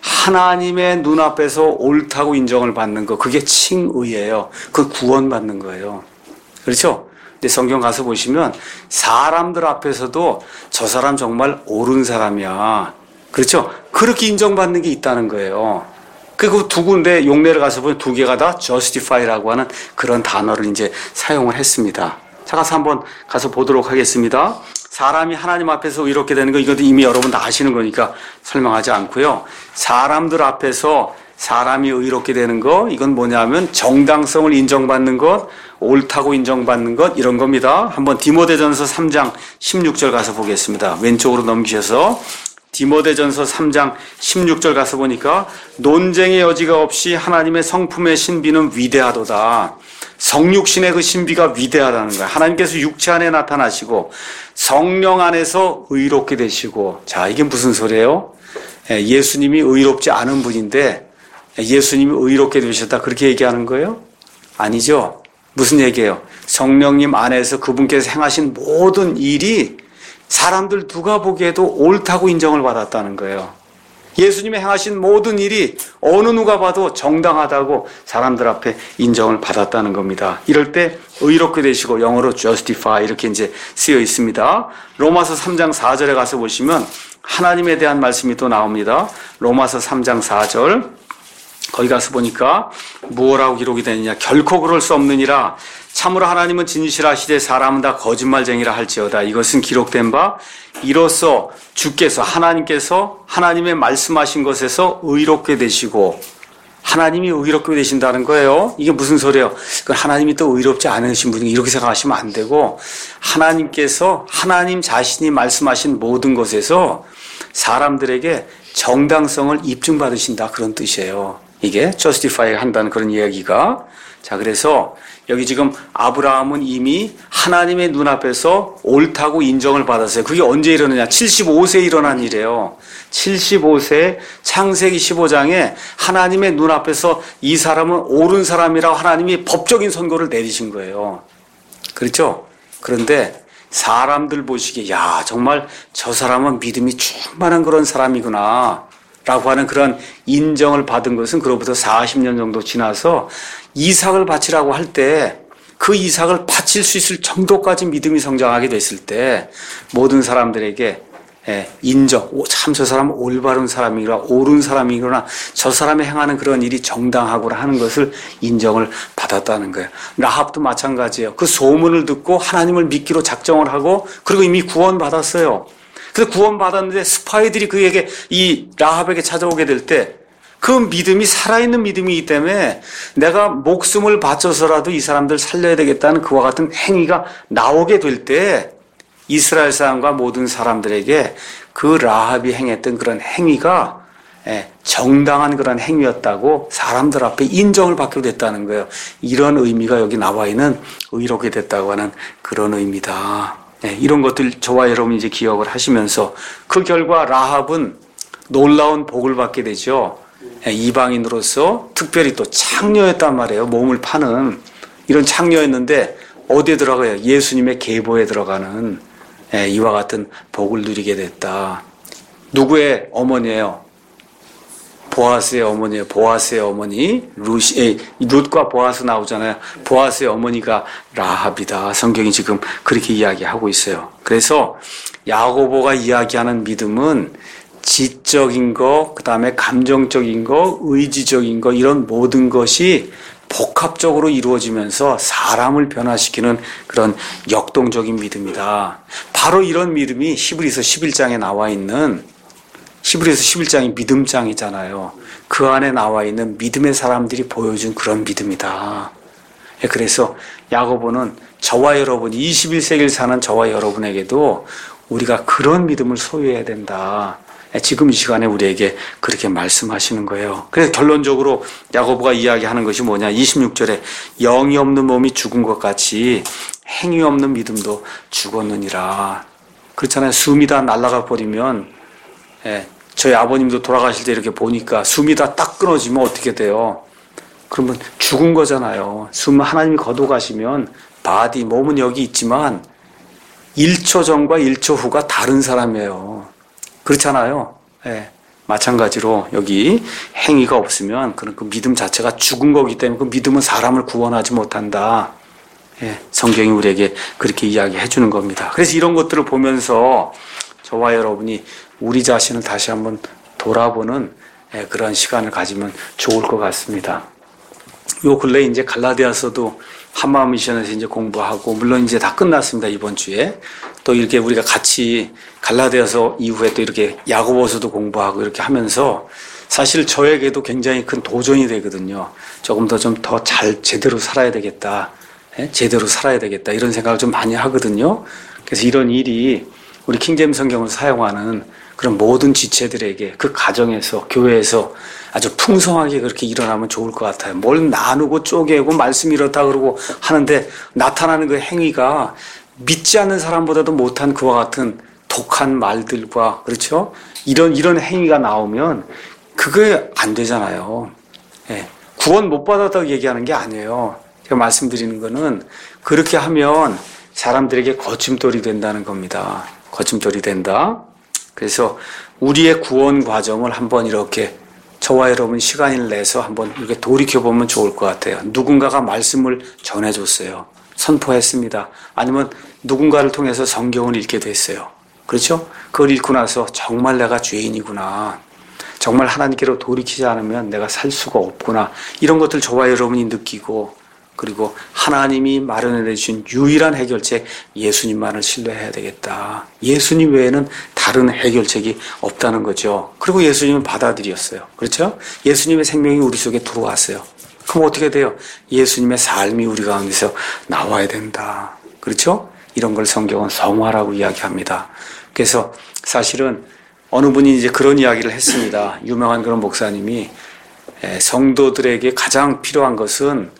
하나님의 눈앞에서 옳다고 인정을 받는 거. 그게 칭의예요. 그 구원받는 거예요. 그렇죠? 근데 성경 가서 보시면 사람들 앞에서도 저 사람 정말 옳은 사람이야. 그렇죠? 그렇게 인정받는 게 있다는 거예요. 그 두 군데 용례를 가서 보면 두 개가 다 justify라고 하는 그런 단어를 이제 사용을 했습니다. 자, 가서 한번 가서 보도록 하겠습니다. 사람이 하나님 앞에서 의롭게 되는 거 이것도 이미 여러분 다 아시는 거니까 설명하지 않고요. 사람들 앞에서 사람이 의롭게 되는 거 이건 뭐냐면 정당성을 인정받는 것, 옳다고 인정받는 것 이런 겁니다. 한번 디모데전서 3장 16절 가서 보겠습니다. 왼쪽으로 넘기셔서 디모데전서 3장 16절 가서 보니까 논쟁의 여지가 없이 하나님의 성품의 신비는 위대하도다. 성육신의 그 신비가 위대하다는 거예요. 하나님께서 육체 안에 나타나시고 성령 안에서 의롭게 되시고 자 이게 무슨 소리예요? 예수님이 의롭지 않은 분인데 예수님이 의롭게 되셨다 그렇게 얘기하는 거예요? 아니죠. 무슨 얘기예요? 성령님 안에서 그분께서 행하신 모든 일이 사람들 누가 보기에도 옳다고 인정을 받았다는 거예요. 예수님이 행하신 모든 일이 어느 누가 봐도 정당하다고 사람들 앞에 인정을 받았다는 겁니다. 이럴 때 의롭게 되시고 영어로 justify 이렇게 이제 쓰여 있습니다. 로마서 3장 4절에 가서 보시면 하나님에 대한 말씀이 또 나옵니다. 로마서 3장 4절 거기 가서 보니까 무엇라고 기록이 되느냐 결코 그럴 수 없느니라 참으로 하나님은 진실하시되 사람은 다 거짓말쟁이라 할지어다. 이것은 기록된 바 이로써 주께서 하나님께서 하나님의 말씀하신 것에서 의롭게 되시고 하나님이 의롭게 되신다는 거예요. 이게 무슨 소리예요? 하나님이 또 의롭지 않으신 분이 이렇게 생각하시면 안 되고 하나님께서 하나님 자신이 말씀하신 모든 것에서 사람들에게 정당성을 입증받으신다 그런 뜻이에요. 이게 justify 한다는 그런 이야기가 자 그래서 여기 지금 아브라함은 이미 하나님의 눈앞에서 옳다고 인정을 받았어요. 그게 언제 일어나냐 75세에 일어난 일이에요. 75세 창세기 15장에 하나님의 눈앞에서 이 사람은 옳은 사람이라고 하나님이 법적인 선고를 내리신 거예요. 그렇죠? 그런데 사람들 보시기에 야 정말 저 사람은 믿음이 충만한 그런 사람이구나 라고 하는 그런 인정을 받은 것은 그로부터 40년 정도 지나서 이삭을 바치라고 할 때 그 이삭을 바칠 수 있을 정도까지 믿음이 성장하게 됐을 때 모든 사람들에게 인정, 참 저 사람은 올바른 사람이구나, 옳은 사람이구나, 저 사람이 행하는 그런 일이 정당하구나 하는 것을 인정을 받았다는 거예요. 라합도 마찬가지예요. 그 소문을 듣고 하나님을 믿기로 작정을 하고 그리고 이미 구원받았어요. 그래서 구원받았는데 스파이들이 그에게 이 라합에게 찾아오게 될 때 그 믿음이 살아있는 믿음이기 때문에 내가 목숨을 바쳐서라도 이 사람들 살려야 되겠다는 그와 같은 행위가 나오게 될 때 이스라엘 사람과 모든 사람들에게 그 라합이 행했던 그런 행위가 정당한 그런 행위였다고 사람들 앞에 인정을 받게 됐다는 거예요. 이런 의미가 여기 나와 있는 의롭게 됐다고 하는 그런 의미다. 이런 것들 저와 여러분이 이제 기억을 하시면서 그 결과 라합은 놀라운 복을 받게 되죠. 이방인으로서 특별히 또 창녀였단 말이에요. 몸을 파는 이런 창녀였는데 어디에 들어가요? 예수님의 계보에 들어가는 이와 같은 복을 누리게 됐다. 누구의 어머니예요? 보아스의 어머니예요. 보아스의 어머니 룻과 보아스 나오잖아요. 보아스의 어머니가 라합이다. 성경이 지금 그렇게 이야기하고 있어요. 그래서 야고보가 이야기하는 믿음은 지적인 거, 그 다음에 감정적인 거, 의지적인 거 이런 모든 것이 복합적으로 이루어지면서 사람을 변화시키는 그런 역동적인 믿음이다. 바로 이런 믿음이 히브리서 11장에 나와 있는 히브리서 11장이 믿음장이잖아요. 그 안에 나와 있는 믿음의 사람들이 보여준 그런 믿음이다. 그래서 야고보는 저와 여러분, 21세기를 사는 저와 여러분에게도 우리가 그런 믿음을 소유해야 된다. 지금 이 시간에 우리에게 그렇게 말씀하시는 거예요. 그래서 결론적으로 야고보가 이야기하는 것이 뭐냐. 26절에 영이 없는 몸이 죽은 것 같이 행위 없는 믿음도 죽었느니라. 그렇잖아요. 숨이 다 날아가 버리면 저희 아버님도 돌아가실 때 이렇게 보니까 숨이 다 딱 끊어지면 어떻게 돼요? 그러면 죽은 거잖아요. 숨 하나님이 거둬가시면 바디, 몸은 여기 있지만 1초 전과 1초 후가 다른 사람이에요. 그렇잖아요. 마찬가지로 여기 행위가 없으면 그런 그 믿음 자체가 죽은 거기 때문에 그 믿음은 사람을 구원하지 못한다. 성경이 우리에게 그렇게 이야기해 주는 겁니다. 그래서 이런 것들을 보면서 저와 여러분이 우리 자신을 다시 한번 돌아보는 그런 시간을 가지면 좋을 것 같습니다. 요 근래 이제 갈라디아서도 한마음 미션에서 이제 공부하고, 물론 이제 다 끝났습니다. 이번 주에. 또 이렇게 우리가 같이 갈라디아서 이후에 또 이렇게 야고보서도 공부하고 이렇게 하면서 사실 저에게도 굉장히 큰 도전이 되거든요. 조금 더 좀 더 잘 제대로 살아야 되겠다. 제대로 살아야 되겠다. 이런 생각을 좀 많이 하거든요. 그래서 이런 일이 우리 킹제임스 성경을 사용하는 그런 모든 지체들에게 그 가정에서, 교회에서 아주 풍성하게 그렇게 일어나면 좋을 것 같아요. 뭘 나누고 쪼개고 말씀 이렇다 그러고 하는데 나타나는 그 행위가 믿지 않는 사람보다도 못한 그와 같은 독한 말들과, 그렇죠? 이런 행위가 나오면 그게 안 되잖아요. 구원 못 받았다고 얘기하는 게 아니에요. 제가 말씀드리는 거는 그렇게 하면 사람들에게 거침돌이 된다는 겁니다. 거침돌이 된다. 그래서 우리의 구원 과정을 한번 이렇게 저와 여러분 시간을 내서 한번 이렇게 돌이켜보면 좋을 것 같아요. 누군가가 말씀을 전해줬어요. 선포했습니다. 아니면 누군가를 통해서 성경을 읽게 됐어요. 그렇죠? 그걸 읽고 나서 정말 내가 죄인이구나. 정말 하나님께로 돌이키지 않으면 내가 살 수가 없구나. 이런 것들 저와 여러분이 느끼고, 그리고 하나님이 마련해 주신 유일한 해결책 예수님만을 신뢰해야 되겠다. 예수님 외에는 다른 해결책이 없다는 거죠. 그리고 예수님은 받아들였어요. 그렇죠? 예수님의 생명이 우리 속에 들어왔어요. 그럼 어떻게 돼요? 예수님의 삶이 우리 가운데서 나와야 된다. 그렇죠? 이런 걸 성경은 성화라고 이야기합니다. 그래서 사실은 어느 분이 이제 그런 이야기를 했습니다. 유명한 그런 목사님이 성도들에게 가장 필요한 것은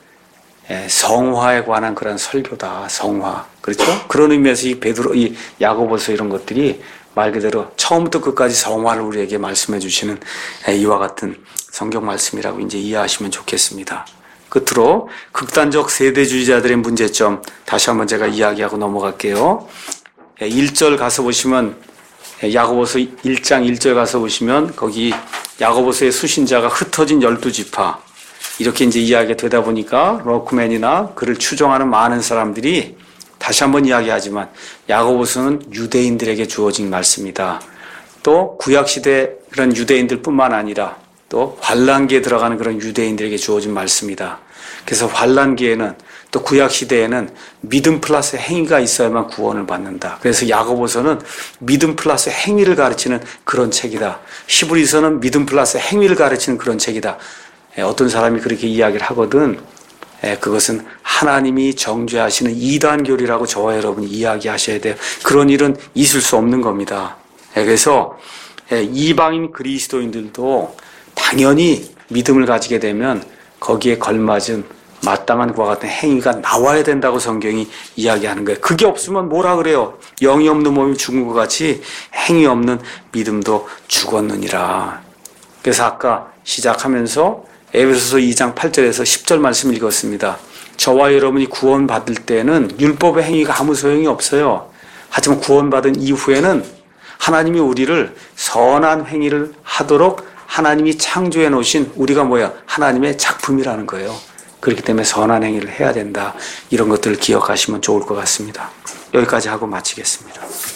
성화에 관한 그런 설교다. 성화. 그렇죠? 그런 의미에서 이 야고보서 이런 것들이 말 그대로 처음부터 끝까지 성화를 우리에게 말씀해 주시는 이와 같은 성경 말씀이라고 이제 이해하시면 좋겠습니다. 끝으로 극단적 세대주의자들의 문제점 다시 한번 제가 이야기하고 넘어갈게요. 1절 가서 보시면, 야고보서 1장 1절 가서 보시면 거기 야고보서의 수신자가 흩어진 12지파 이렇게 이제 이야기가 되다 보니까 로크맨이나 그를 추종하는 많은 사람들이 다시 한번 이야기하지만 야고보서는 유대인들에게 주어진 말씀이다. 또 구약시대 그런 유대인들뿐만 아니라 또 환란기에 들어가는 그런 유대인들에게 주어진 말씀이다. 그래서 환란기에는 또 구약시대에는 믿음 플러스 행위가 있어야만 구원을 받는다. 그래서 야고보서는 믿음 플러스 행위를 가르치는 그런 책이다. 히브리서는 믿음 플러스 행위를 가르치는 그런 책이다. 어떤 사람이 그렇게 이야기를 하거든. 그것은 하나님이 정죄하시는 이단교리라고 저와 여러분이 이야기하셔야 돼요. 그런 일은 있을 수 없는 겁니다. 그래서 이방인 그리스도인들도 당연히 믿음을 가지게 되면 거기에 걸맞은 마땅한 그와 같은 행위가 나와야 된다고 성경이 이야기하는 거예요. 그게 없으면 뭐라 그래요? 영이 없는 몸이 죽은 것 같이 행위 없는 믿음도 죽었느니라. 그래서 아까 시작하면서 에베소서 2장 8절에서 10절 말씀 읽었습니다. 저와 여러분이 구원받을 때는 율법의 행위가 아무 소용이 없어요. 하지만 구원받은 이후에는 하나님이 우리를 선한 행위를 하도록 하나님이 창조해 놓으신 우리가 하나님의 작품이라는 거예요. 그렇기 때문에 선한 행위를 해야 된다. 이런 것들을 기억하시면 좋을 것 같습니다. 여기까지 하고 마치겠습니다.